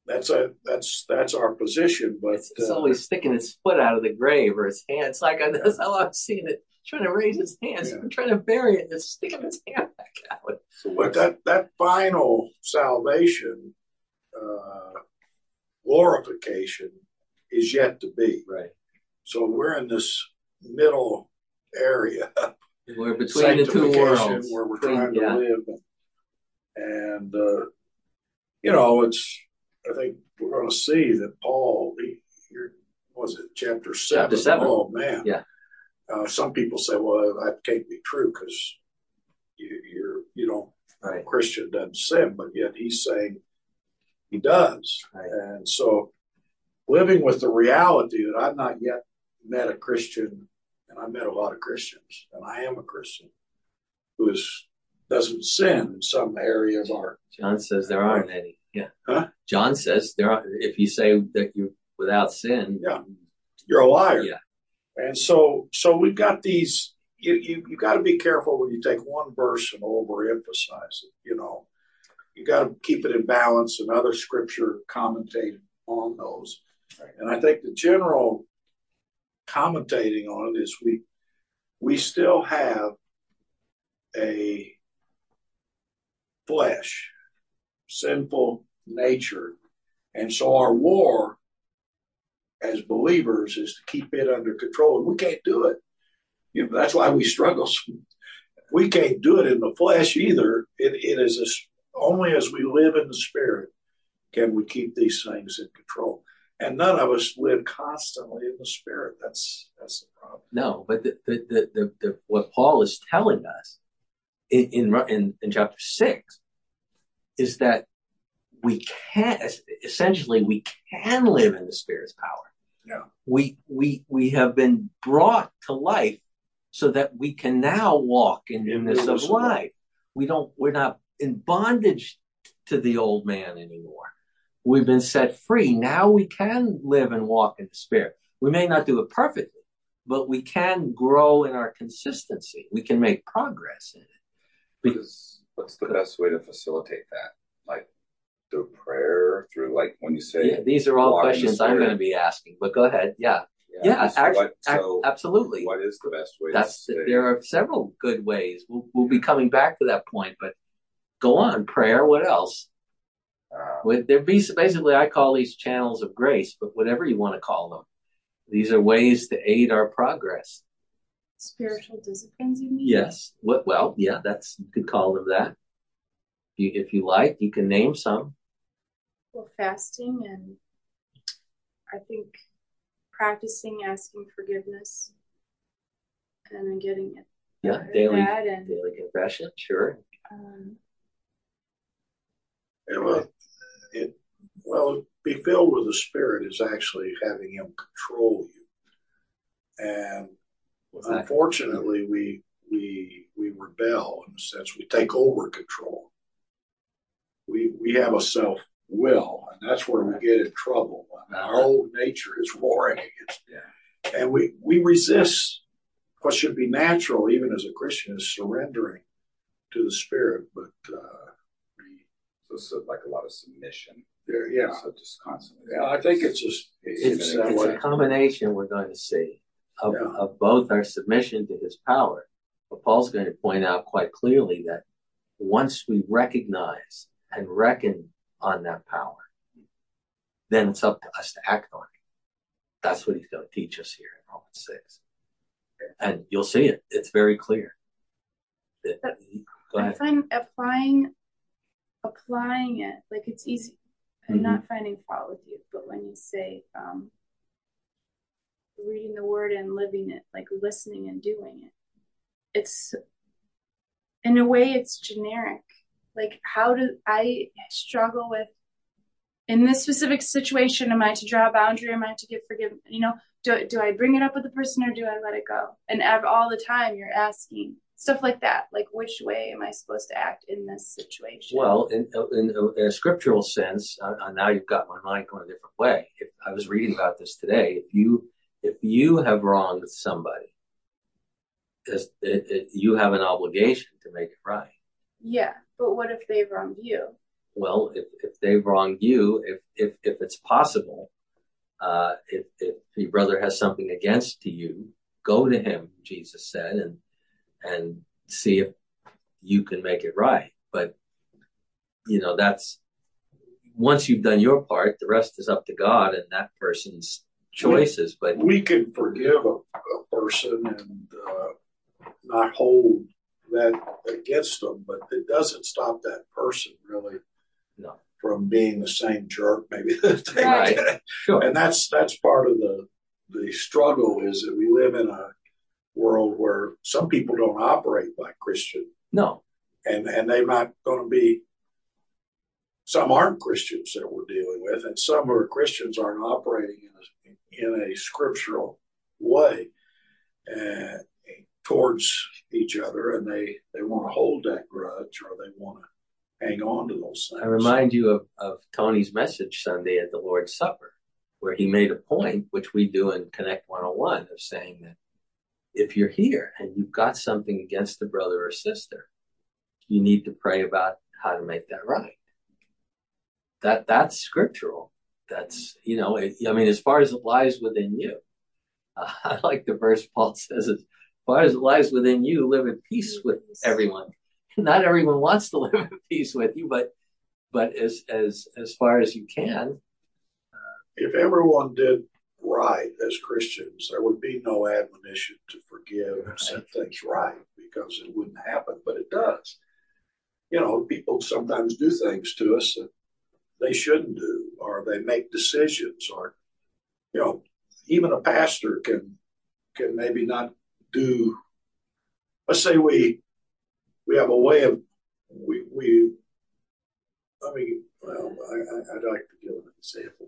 that's a that's that's our position. But It's, it's uh, always sticking its foot out of the grave or its hand. It's like I, that's how I've seen it. Trying to raise its hands, Yeah. trying to bury it, it's sticking its hand back out. So but what's that that final salvation, uh, glorification, is yet to be. Right. So we're in this middle area, We're between the two worlds. where we're Between- trying to yeah. live, and uh, you know, it's. I think we're going to see that Paul. He, here was it chapter seven? Chapter seven. Oh man. Yeah. Uh, some people say, "Well, that can't be true because you, you're you don't Right. a Christian doesn't sin," but yet he's saying he does, Right. and so living with the reality that I've not yet met a Christian, and I met a lot of Christians, and I am a Christian who is doesn't sin in some area of our. John says there aren't any. Yeah. Huh? John says there are. If you say that you're without sin, Yeah. You're a liar. Yeah. And so, so we've got these. You you you got to be careful when you take one verse and overemphasize it. You know, you got to keep it in balance, and other scripture commentating on those. And I think the general commentating on it is we we still have a flesh, sinful nature, and so our war as believers is to keep it under control, and we can't do it. You know, that's why we struggle. We can't do it in the flesh either. It, it is a, only as we live in the Spirit can we keep these things in control. And none of us live constantly in the Spirit. That's that's the problem. no. But the the the, the, the what Paul is telling us in, in in in chapter six is that we can essentially we can live in the Spirit's power. Yeah. We we we have been brought to life so that we can now walk in In newness of newness of life. life. We don't we're not in bondage to the old man anymore. We've been set free. Now we can live and walk in the Spirit. We may not do it perfectly, but we can grow in our consistency. We can make progress in it. Because what's the best way to facilitate that? Like through prayer, through like when you say Yeah, these are all walk in the questions I'm Spirit. going to be asking, but go ahead. Yeah. Yeah, just act- what- act- so absolutely. What is the best way That's to say there are several good ways. We'll, we'll be coming back to that point, but go on. Prayer. What else? uh, With there be basically, I call these channels of grace, but whatever you want to call them, these are ways to aid our progress. Spiritual disciplines, you mean? Yes. What? Well, yeah. That's you could call them that. You, if you like, you can name some. Well, fasting and I think practicing asking forgiveness and then getting it. Yeah, better at daily that and daily confession. Sure. um, And well, it, well, be filled with the Spirit is actually having Him control you. And What's that? unfortunately, we we we rebel in a sense. We take over control. We we have a self will, and that's where we get in trouble. And our old nature is warring against it, and we we resist what should be natural, even as a Christian, is surrendering to the Spirit. But uh, we, so it's like a lot of submission? there, yeah, So just constantly. yeah. I think it's just It's, it's that it's way. a combination we're going to see of, Yeah. of both our submission to His power. But Paul's going to point out quite clearly that once we recognize and reckon on that power, then it's up to us to act on it. That's what he's going to teach us here in Romans six. And you'll see it. It's very clear. It- But go I ahead. find applying applying it like it's easy. I'm Mhm. not finding fault with you, but when you say um, reading the word and living it, like listening and doing it, it's in a way it's generic. Like how do I struggle with in this specific situation? Am I to draw a boundary? Am I to give forgiveness? You know, do do I bring it up with the person or do I let it go? And ev- all the time you're asking stuff like that. Like which way am I supposed to act in this situation? Well, in, in, in a scriptural sense, uh, now you've got my mind going a different way. If I was reading about this today, if you if you have wronged somebody, it, it, you have an obligation to make it right. Yeah, but what if they've wronged you? well, if, if they've wronged you, if, if, if it's possible, uh, if, if your brother has something against you, go to him, Jesus said, and, and see if you can make it right. But, you know, that's, once you've done your part, the rest is up to God and that person's choices. We, but we can forgive a, a person and uh, not hold that against them, but it doesn't stop that person really no. from being the same jerk maybe that they Right. did. Sure. And that's that's part of the the struggle, is that we live in a world where some people don't operate like Christian. No. And and they're not going to be, some aren't Christians that we're dealing with, and some who are Christians aren't operating in a, in a scriptural way uh, towards each other, and they, they want to hold that grudge, or they want to hang on to those things. I remind you of, of Tony's message Sunday at the Lord's Supper, where he made a point, which we do in Connect one oh one, of saying that if you're here and you've got something against a brother or sister, you need to pray about how to make that right. That that's scriptural. That's, you know, it, I mean, as far as it lies within you, uh, I like the verse Paul says, as far as it lies within you, live at peace with everyone. Not everyone wants to live at peace with you, but but as as as far as you can. Uh, if everyone did right as Christians, there would be no admonition to forgive and set things right, because it wouldn't happen, but it does. You know, people sometimes do things to us that they shouldn't do, or they make decisions, or, you know, even a pastor can can maybe not do. Let's say we we have a way of we we. I mean, well, I, I'd like to give an example.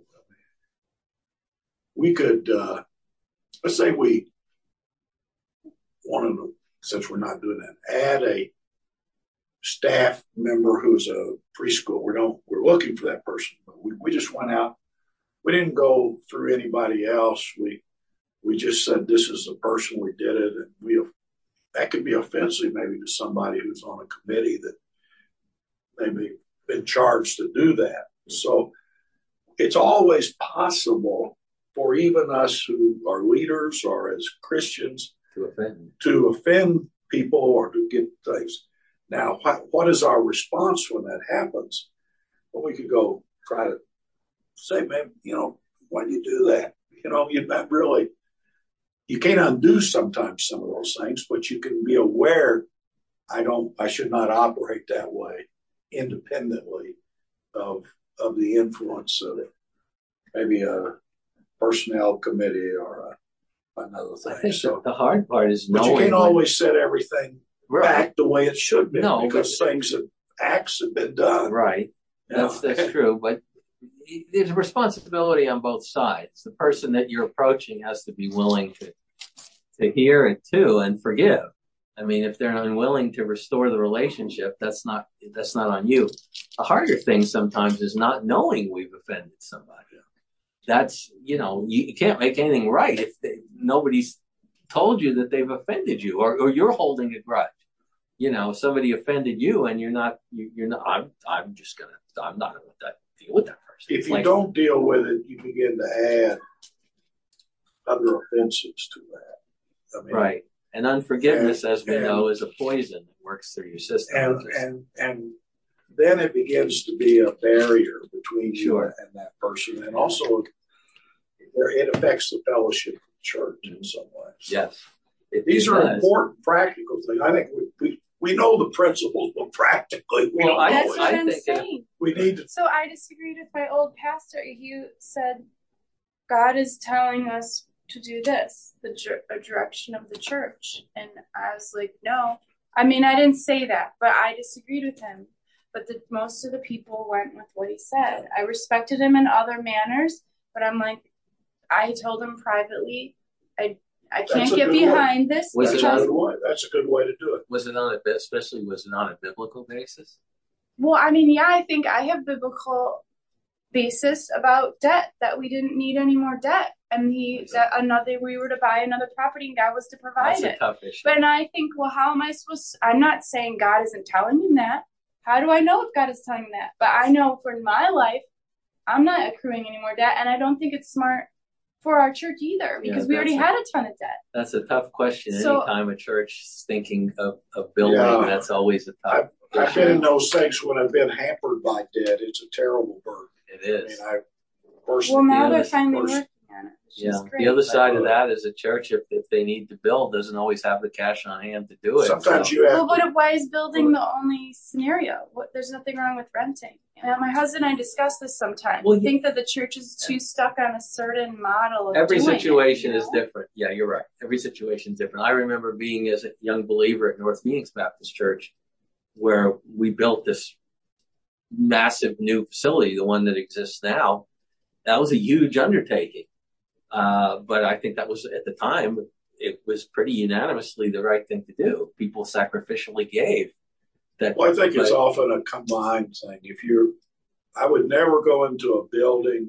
We could, uh, let's say we wanted to, since we're not doing that, add a staff member who's a preschool. We don't, we're looking for that person, but we, we just went out. We didn't go through anybody else. We, we just said, this is the person, we did it. And we, that could be offensive maybe to somebody who's on a committee that maybe been charged to do that. So it's always possible for even us who are leaders or as Christians to offend, to offend people or to get things. Now, what, what is our response when that happens? Well, we could go try to say, man, you know, why do you do that? You know, you're not really, you can't undo sometimes some of those things, but you can be aware, I don't, I should not operate that way independently of, of the influence of maybe a personnel committee or a, another thing. I think so the hard part is knowing. But you can't when, always set everything right back the way it should be, no, because but, things, have, acts have been done. Right. That's yeah. that's true. But there's a responsibility on both sides. The person that you're approaching has to be willing to to hear it too and forgive. I mean, if they're unwilling to restore the relationship, that's not that's not on you. The harder thing sometimes is not knowing we've offended somebody. That's, you know, you, you can't make anything right if they, nobody's told you that they've offended you, or, or you're holding a grudge. You know, somebody offended you and you're not, you, you're not, I'm, I'm just going to, I'm not going to deal with that person. If it's you like, don't deal with it, you begin to add other offenses to that. I mean, right. And unforgiveness, and, as we and, know, is a poison that works through your system. And, and, and then it begins to be a barrier between sure. you and that person. And also, it affects the fellowship of the church in some ways. Yes. It, These are does. important practical things. I think we, we, we know the principles, but practically we well, don't That's know what it. I'm saying. We need to. So I disagreed with my old pastor. He said, God is telling us to do this, the a direction of the church. And I was like, no. I mean, I didn't say that, but I disagreed with him. But the, most of the people went with what he said. I respected him in other manners, but I'm like, I told him privately, I I can't get behind way. this. Was That's, a good way. That's a good way to do it. Was it on a, especially was it on a biblical basis? Well, I mean, yeah, I think I have biblical basis about debt, that we didn't need any more debt. And he, that another, we were to buy another property and God was to provide That's it. A tough issue. But and I think, well, how am I supposed to, I'm not saying God isn't telling him that. How do I know if God is telling me that? But I know for my life, I'm not accruing any more debt, and I don't think it's smart for our church either, because Yeah, we already that's a- had a ton of debt. That's a tough question. So- Anytime a church is thinking of, of building, Yeah. that's always a tough I've issue. been in those things when I've been hampered by debt. It's a terrible burden. It I mean, is. I personally. Well, now the they're other finally person- working on it, which Yeah. is great. The other side of Uh, that is a church, if, if they need to build, doesn't always have the cash on hand to do it. Sometimes So- you have Well, but to. if- why is building the only scenario? What, there's nothing wrong with renting. And my husband and I discuss this sometimes. Well, we you- think that the church is too stuck on a certain model of Every doing it, situation you is know? different. Yeah, you're right. Every situation is different. I remember being as a young believer at North Phoenix Baptist Church, where we built this massive new facility, the one that exists now. That was a huge undertaking. Uh, but I think that was, at the time, it was pretty unanimously the right thing to do. People sacrificially gave. That, Well, I think it's but- often a combined thing. If you're, I would never go into a building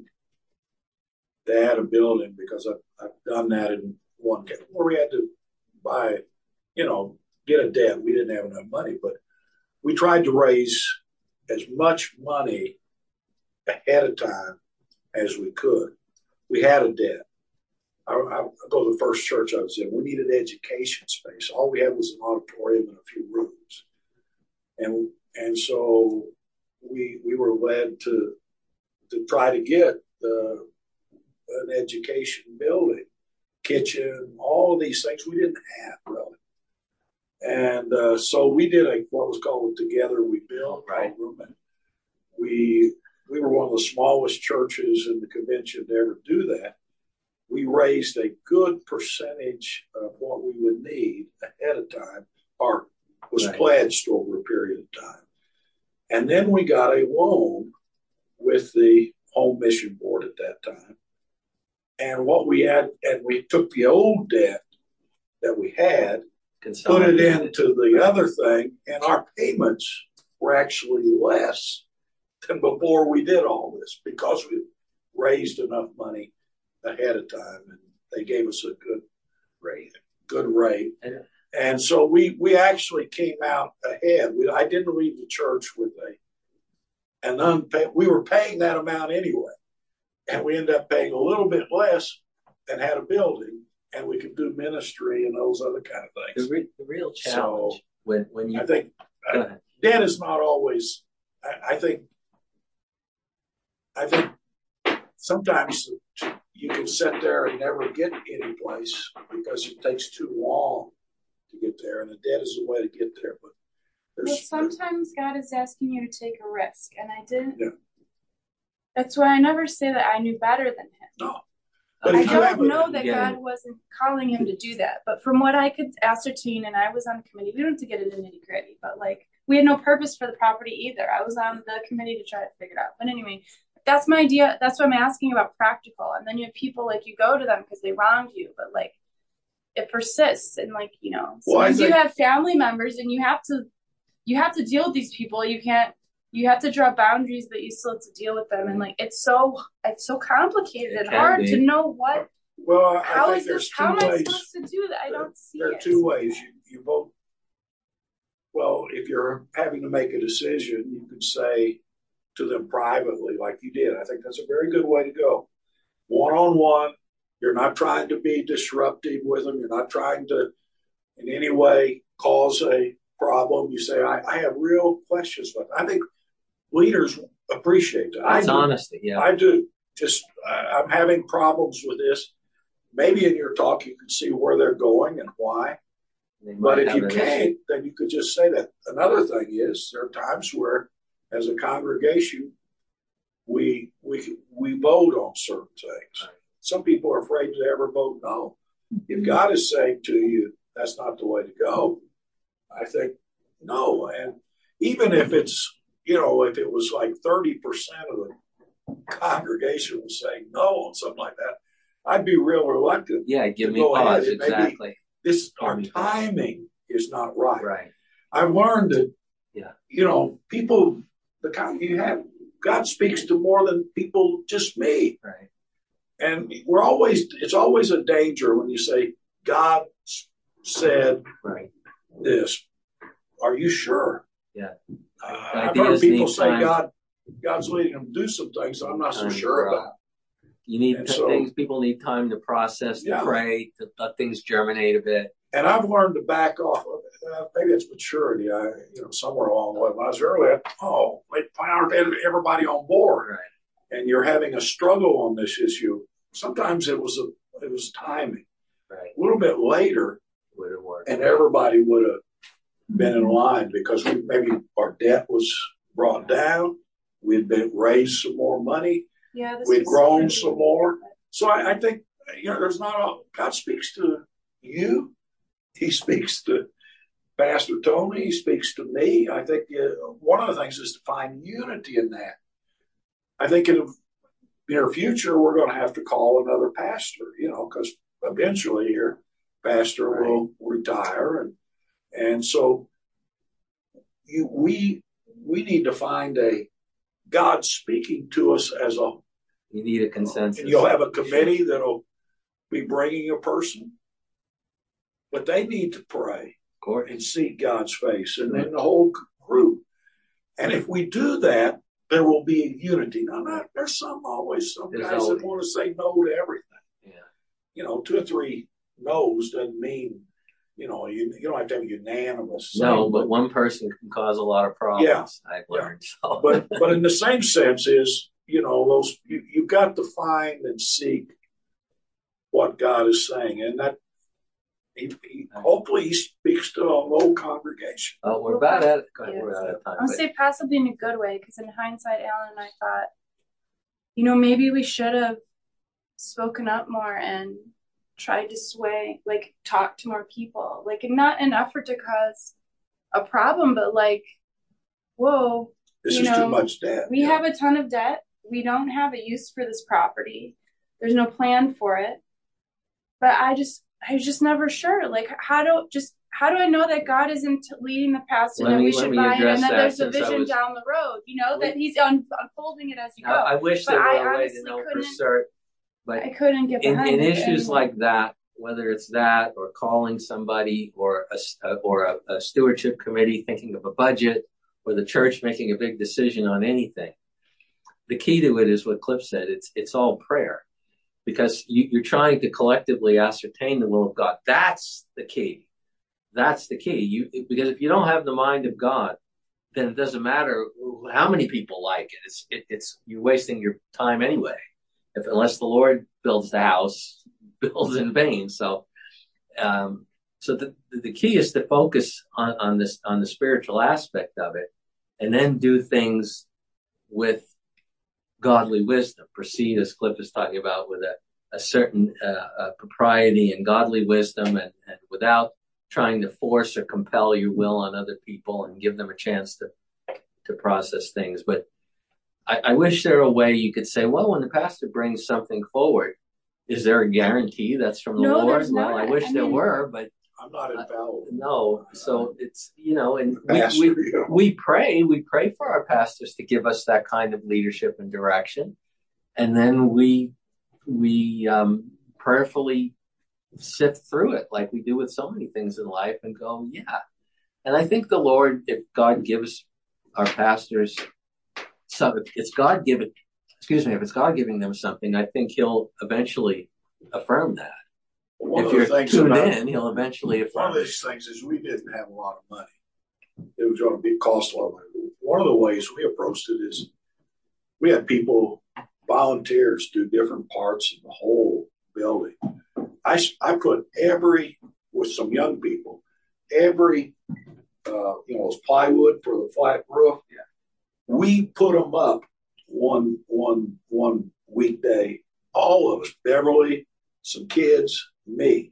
to add a building, because I've, I've done that in one case where we had to buy, you know, get a debt. We didn't have enough money, but we tried to raise as much money ahead of time as we could. We had a debt. I, I, I go to the first church I was in. We needed education space. All we had was an auditorium and a few rooms. And and so we we were led to to try to get the, an education building, kitchen, all of these things we didn't have really. And uh, so we did a what was called Together We Build Right. program. And we we were one of the smallest churches in the convention to ever do that. We raised a good percentage of what we would need ahead of time, or was Right. pledged over a period of time. And then we got a loan with the Home Mission Board at that time. And what we had, and we took the old debt that we had, put it consolidated. into the other thing, and our payments were actually less than before we did all this, because we raised enough money ahead of time, and they gave us a good rate, good rate. Yeah. And so we we actually came out ahead. We, I didn't leave the church with a an unpaid. We were paying that amount anyway, and we ended up paying a little bit less and had a building, and we could do ministry and those other kind of The, things. re- the real challenge So, when when you I think go uh, ahead. debt is not always. I, I think. I think sometimes you can sit there and never get any place because it takes too long to get there, and the debt is the way to get there. But Well, there's sometimes God is asking you to take a risk, and I didn't. Yeah. That's why I never say that I knew better than him. no. But I if you have don't a- know that again- God wasn't calling him to do that, but from what I could ascertain, and I was on the committee, we don't have to get into nitty gritty, but like we had no purpose for the property either. I was on the committee to try to figure it out. But anyway, that's my idea. That's what I'm asking about practical. And then you have people like you go to them because they wronged you, but like it persists, and like you know, Well, I sometimes you think- have family members, and you have to you have to deal with these people. You can't. You have to draw boundaries, but you still have to deal with them, and like it's so it's so complicated It and can hard be. to know what. Well, I How think is there's this? two How am I ways. supposed to do that? I don't see There are it. two ways. You, you vote. Well, if you're having to make a decision, you can say to them privately, like you did. I think that's a very good way to go. One on one, you're not trying to be disruptive with them. You're not trying to, in any way, cause a problem. You say, I, I have real questions, but I think leaders appreciate that. I It's do. honesty, yeah. I do. Just, I, I'm having problems with this. Maybe in your talk you can see where they're going and why. They might But if have you an can't, issue. then you could just say that. Another thing is there are times where, as a congregation, we we we vote on certain things. Right. Some people are afraid to ever vote no. If God is saying to you, that's not the way to go, I think no. And even if it's, you know, if it was like thirty percent of the congregation was saying no on something like that, I'd be real reluctant. Yeah, give to me go ahead. pause. It may be- Exactly. This Give our me pause. timing is not right. Right. I've learned that, Yeah. you know, people, the kind you have, God speaks to more than people, just me. Right. And we're always, it's always a danger when you say, God s- said Right. this. Are you sure? Yeah. uh, I've heard people say time. God, God's leading them to do some things that I'm not so sure about. You need t- so, things. People need time to process, to yeah. pray, to let things germinate a bit. And I've learned to back off of it. Uh, maybe it's maturity. I, you know, somewhere along the way when I was early, I, oh, why aren't everybody on board? Right. And you're having a struggle on this issue. Sometimes it was a, it was timing. Right. A little bit later, would have worked. And everybody would have been in line because we, maybe our debt was brought down. We'd been raised some more money. Yeah, we'd grown some more. So I, I think, you know, there's not a, God speaks to you. He speaks to Pastor Tony. He speaks to me. I think uh, one of the things is to find unity in that. I think in the near future, we're going to have to call another pastor, you know, because eventually here, pastor right. will retire. And, and so you, we, we need to find a God speaking to us as a, you need a consensus. And you'll have a committee that'll be bringing a person, but they need to pray and seek God's face, and then the whole group. And if we do that, there will be a unity. Now, not, there's some always some there's guys always, that want to say no to everything. Yeah, you know, two or three no's doesn't mean you know you you don't have to have a unanimous. No, thing, but, but one person can cause a lot of problems. Yeah, I've learned. Yeah. So. but but in the same sense is you know those you you've got to find and seek what God is saying, and that. He, he, hopefully he speaks to a low congregation. Oh, we're about at God, yeah. we're out of time. I'll but... say possibly in a good way, because in hindsight, Alan and I thought, you know, maybe we should have spoken up more and tried to sway, like talk to more people, like not an effort to cause a problem, but like, whoa, this you is know, too much debt. We yeah. have a ton of debt. We don't have a use for this property. There's no plan for it. But I just. I was just never sure. Like, how do just how do I know that God isn't leading the pastor let that me, we should buy it, and that, that there's a vision was, down the road? You know that He's un, unfolding it as you go. I, I wish but there were I a way to know for certain. But I couldn't get behind in, in it issues anymore. like that, whether it's that or calling somebody or a or a, a stewardship committee thinking of a budget or the church making a big decision on anything, the key to it is what Cliff said. It's it's all prayer. Because you, you're trying to collectively ascertain the will of God. That's the key. That's the key. You because if you don't have the mind of God, then it doesn't matter how many people like it. It's it, it's you're wasting your time anyway. If unless the Lord builds the house, builds in vain. So, um, so the the key is to focus on on this on the spiritual aspect of it, and then do things with godly wisdom. Proceed, as Cliff is talking about, with a, a certain uh, uh, propriety and godly wisdom, and, and without trying to force or compel your will on other people and give them a chance to to process things. But I, I wish there were a way you could say, well, when the pastor brings something forward, is there a guarantee that's from the no, Lord? There's Well, not. I wish I there mean, were, but I'm not infallible. Uh, no, so it's, you know, and we, pastor, we, you know. we pray, we pray for our pastors to give us that kind of leadership and direction. And then we, we, um, prayerfully sift through it like we do with so many things in life and go, yeah. And I think the Lord, if God gives our pastors some, if it's God given, excuse me, if it's God giving them something, I think he'll eventually affirm that. One if of you're the things tuned about, in, he'll eventually affirm. One of these things is we didn't have a lot of money. It was going to be cost a lot of money. One of the ways we approached it is we had people, volunteers, do different parts of the whole building. I, I put every, with some young people, every, uh, you know, it was plywood for the flat roof. Yeah. We put them up one, one, one weekday. All of us, Beverly, some kids, me.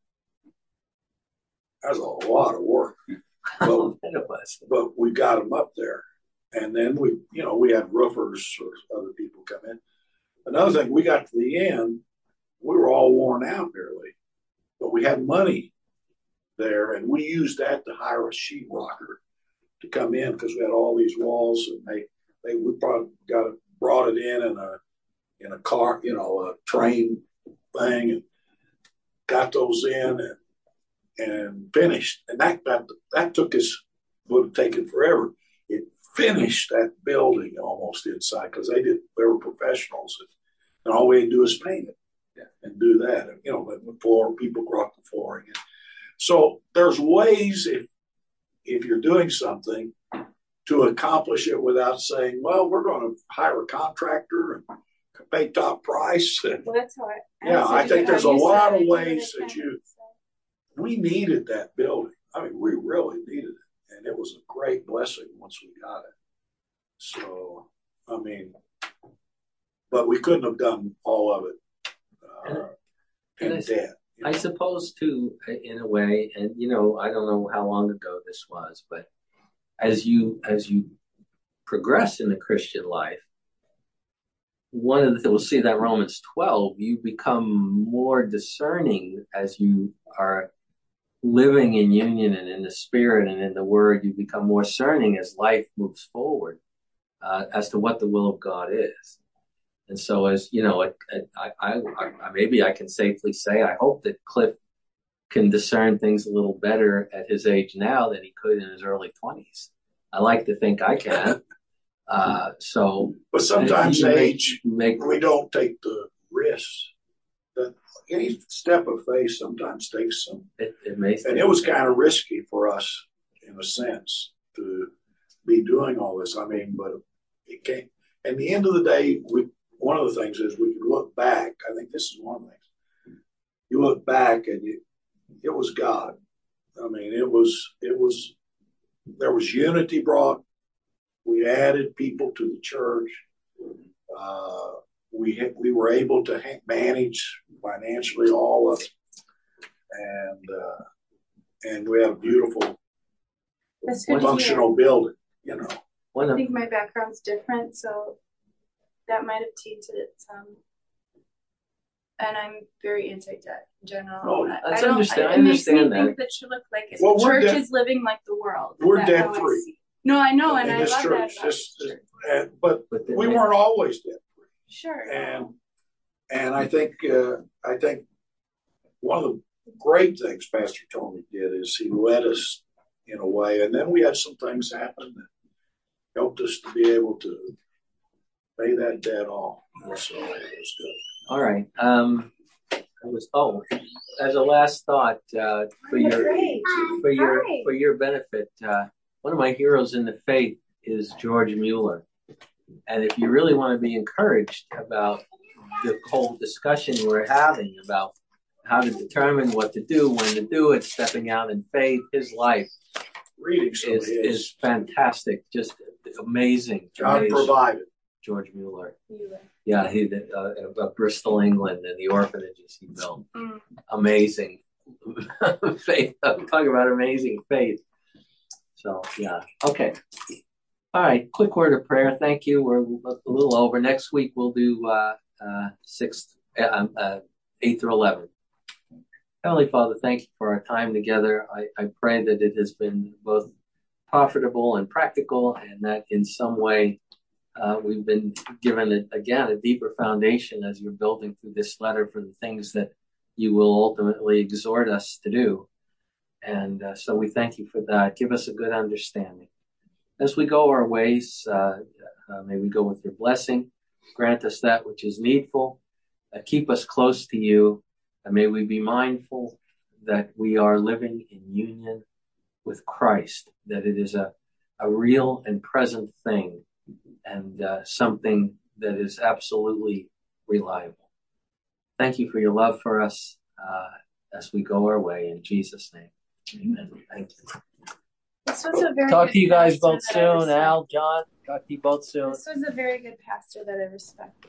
That was a lot of work, but, but we got them up there. And then we, you know, we had roofers or other people come in. Another thing, we got to the end, we were all worn out nearly, but we had money there, and we used that to hire a sheetrocker to come in because we had all these walls, and they, they we probably got it, brought it in in a in a car, you know, a train thing, and got those in and and finished. And that that that took us, would have taken forever. It finish that building almost inside because they did they were professionals, and, and all we had to do is paint it Yeah. and do that. And, you know, the floor people brought the flooring. And so there's ways if if you're doing something to accomplish it without saying, well, we're going to hire a contractor and pay top price. And, Well, that's how I. yeah, I think there's a lot of ways that that you. We needed that building. I mean, we really needed it, and it was a great blessing once we got it. So, I mean, but we couldn't have done all of it uh, And- in and debt. you I know. suppose too, in a way, and you know, I don't know how long ago this was, but as you as you progress in the Christian life, one of the we'll see that Romans twelve, you become more discerning as you are living in union and in the Spirit and in the Word. You become more discerning as life moves forward uh, as to what the will of God is. And so, as you know, it, it, I, I, I, maybe I can safely say, I hope that Cliff can discern things a little better at his age now than he could in his early twenties. I like to think I can. Uh, so, But sometimes you make- age, make, we don't take the risks. That any step of faith sometimes takes some, it, it makes and it was kind of risky for us in a sense to be doing all this. I mean, but it can't. At the end of the day, we one of the things is we can look back. I think this is one of the things. You look back and you, it was God. I mean, it was it was there was unity brought. We added people to the church. Uh, we had, we were able to ha- manage financially all of it, and uh, and we have a beautiful That's good to functional building. You know, one hear. I of think my background's different, so that might have tainted it some. And I'm very anti-debt in general. Oh, I, that's I don't. understand- I, I it makes me understand think that. that should look like it. Well, the we're church debt- is living like the world. Is we're that debt how I free. see it? No, I know, and in I this love church, that about this, the this, church. and, but but then we they- weren't always debt free. Sure. And and I think uh, I think one of the great things Pastor Tony did is he led us in a way, and then we had some things happen that helped us to be able to pay that debt off. So it was good. All right. Um, I was oh, as a last thought uh, for your for your for your benefit, uh, one of my heroes in the faith is George Mueller, and if you really want to be encouraged about the whole discussion we're having about how to determine what to do, when to do it, stepping out in faith, his life Reading some is of his, is fantastic, just amazing. God amazing. provided. George Mueller. You were. Yeah, he did uh, of Bristol, England, and the orphanages he built. Mm. Amazing faith. I'm talking about amazing faith. So yeah, okay. All right. Quick word of prayer. Thank you. We're a little over. Next week we'll do uh, uh, sixth, uh, uh, eight through eleven. Heavenly Father, thank you for our time together. I, I pray that it has been both profitable and practical, and that in some way uh, we've been given, a, again, a deeper foundation as you're building through this letter for the things that you will ultimately exhort us to do. And uh, so we thank you for that. Give us a good understanding. As we go our ways, uh, uh, may we go with your blessing. Grant us that which is needful. Uh, keep us close to you. And may we be mindful that we are living in union with Christ, that it is a, a real and present thing, and uh, something that is absolutely reliable. Thank you for your love for us uh, as we go our way. In Jesus' name, amen. Thank you. This was a very Talk good to you guys pastor both that I soon. respect. Al, John, talk to you both soon. This was a very good pastor that I respect.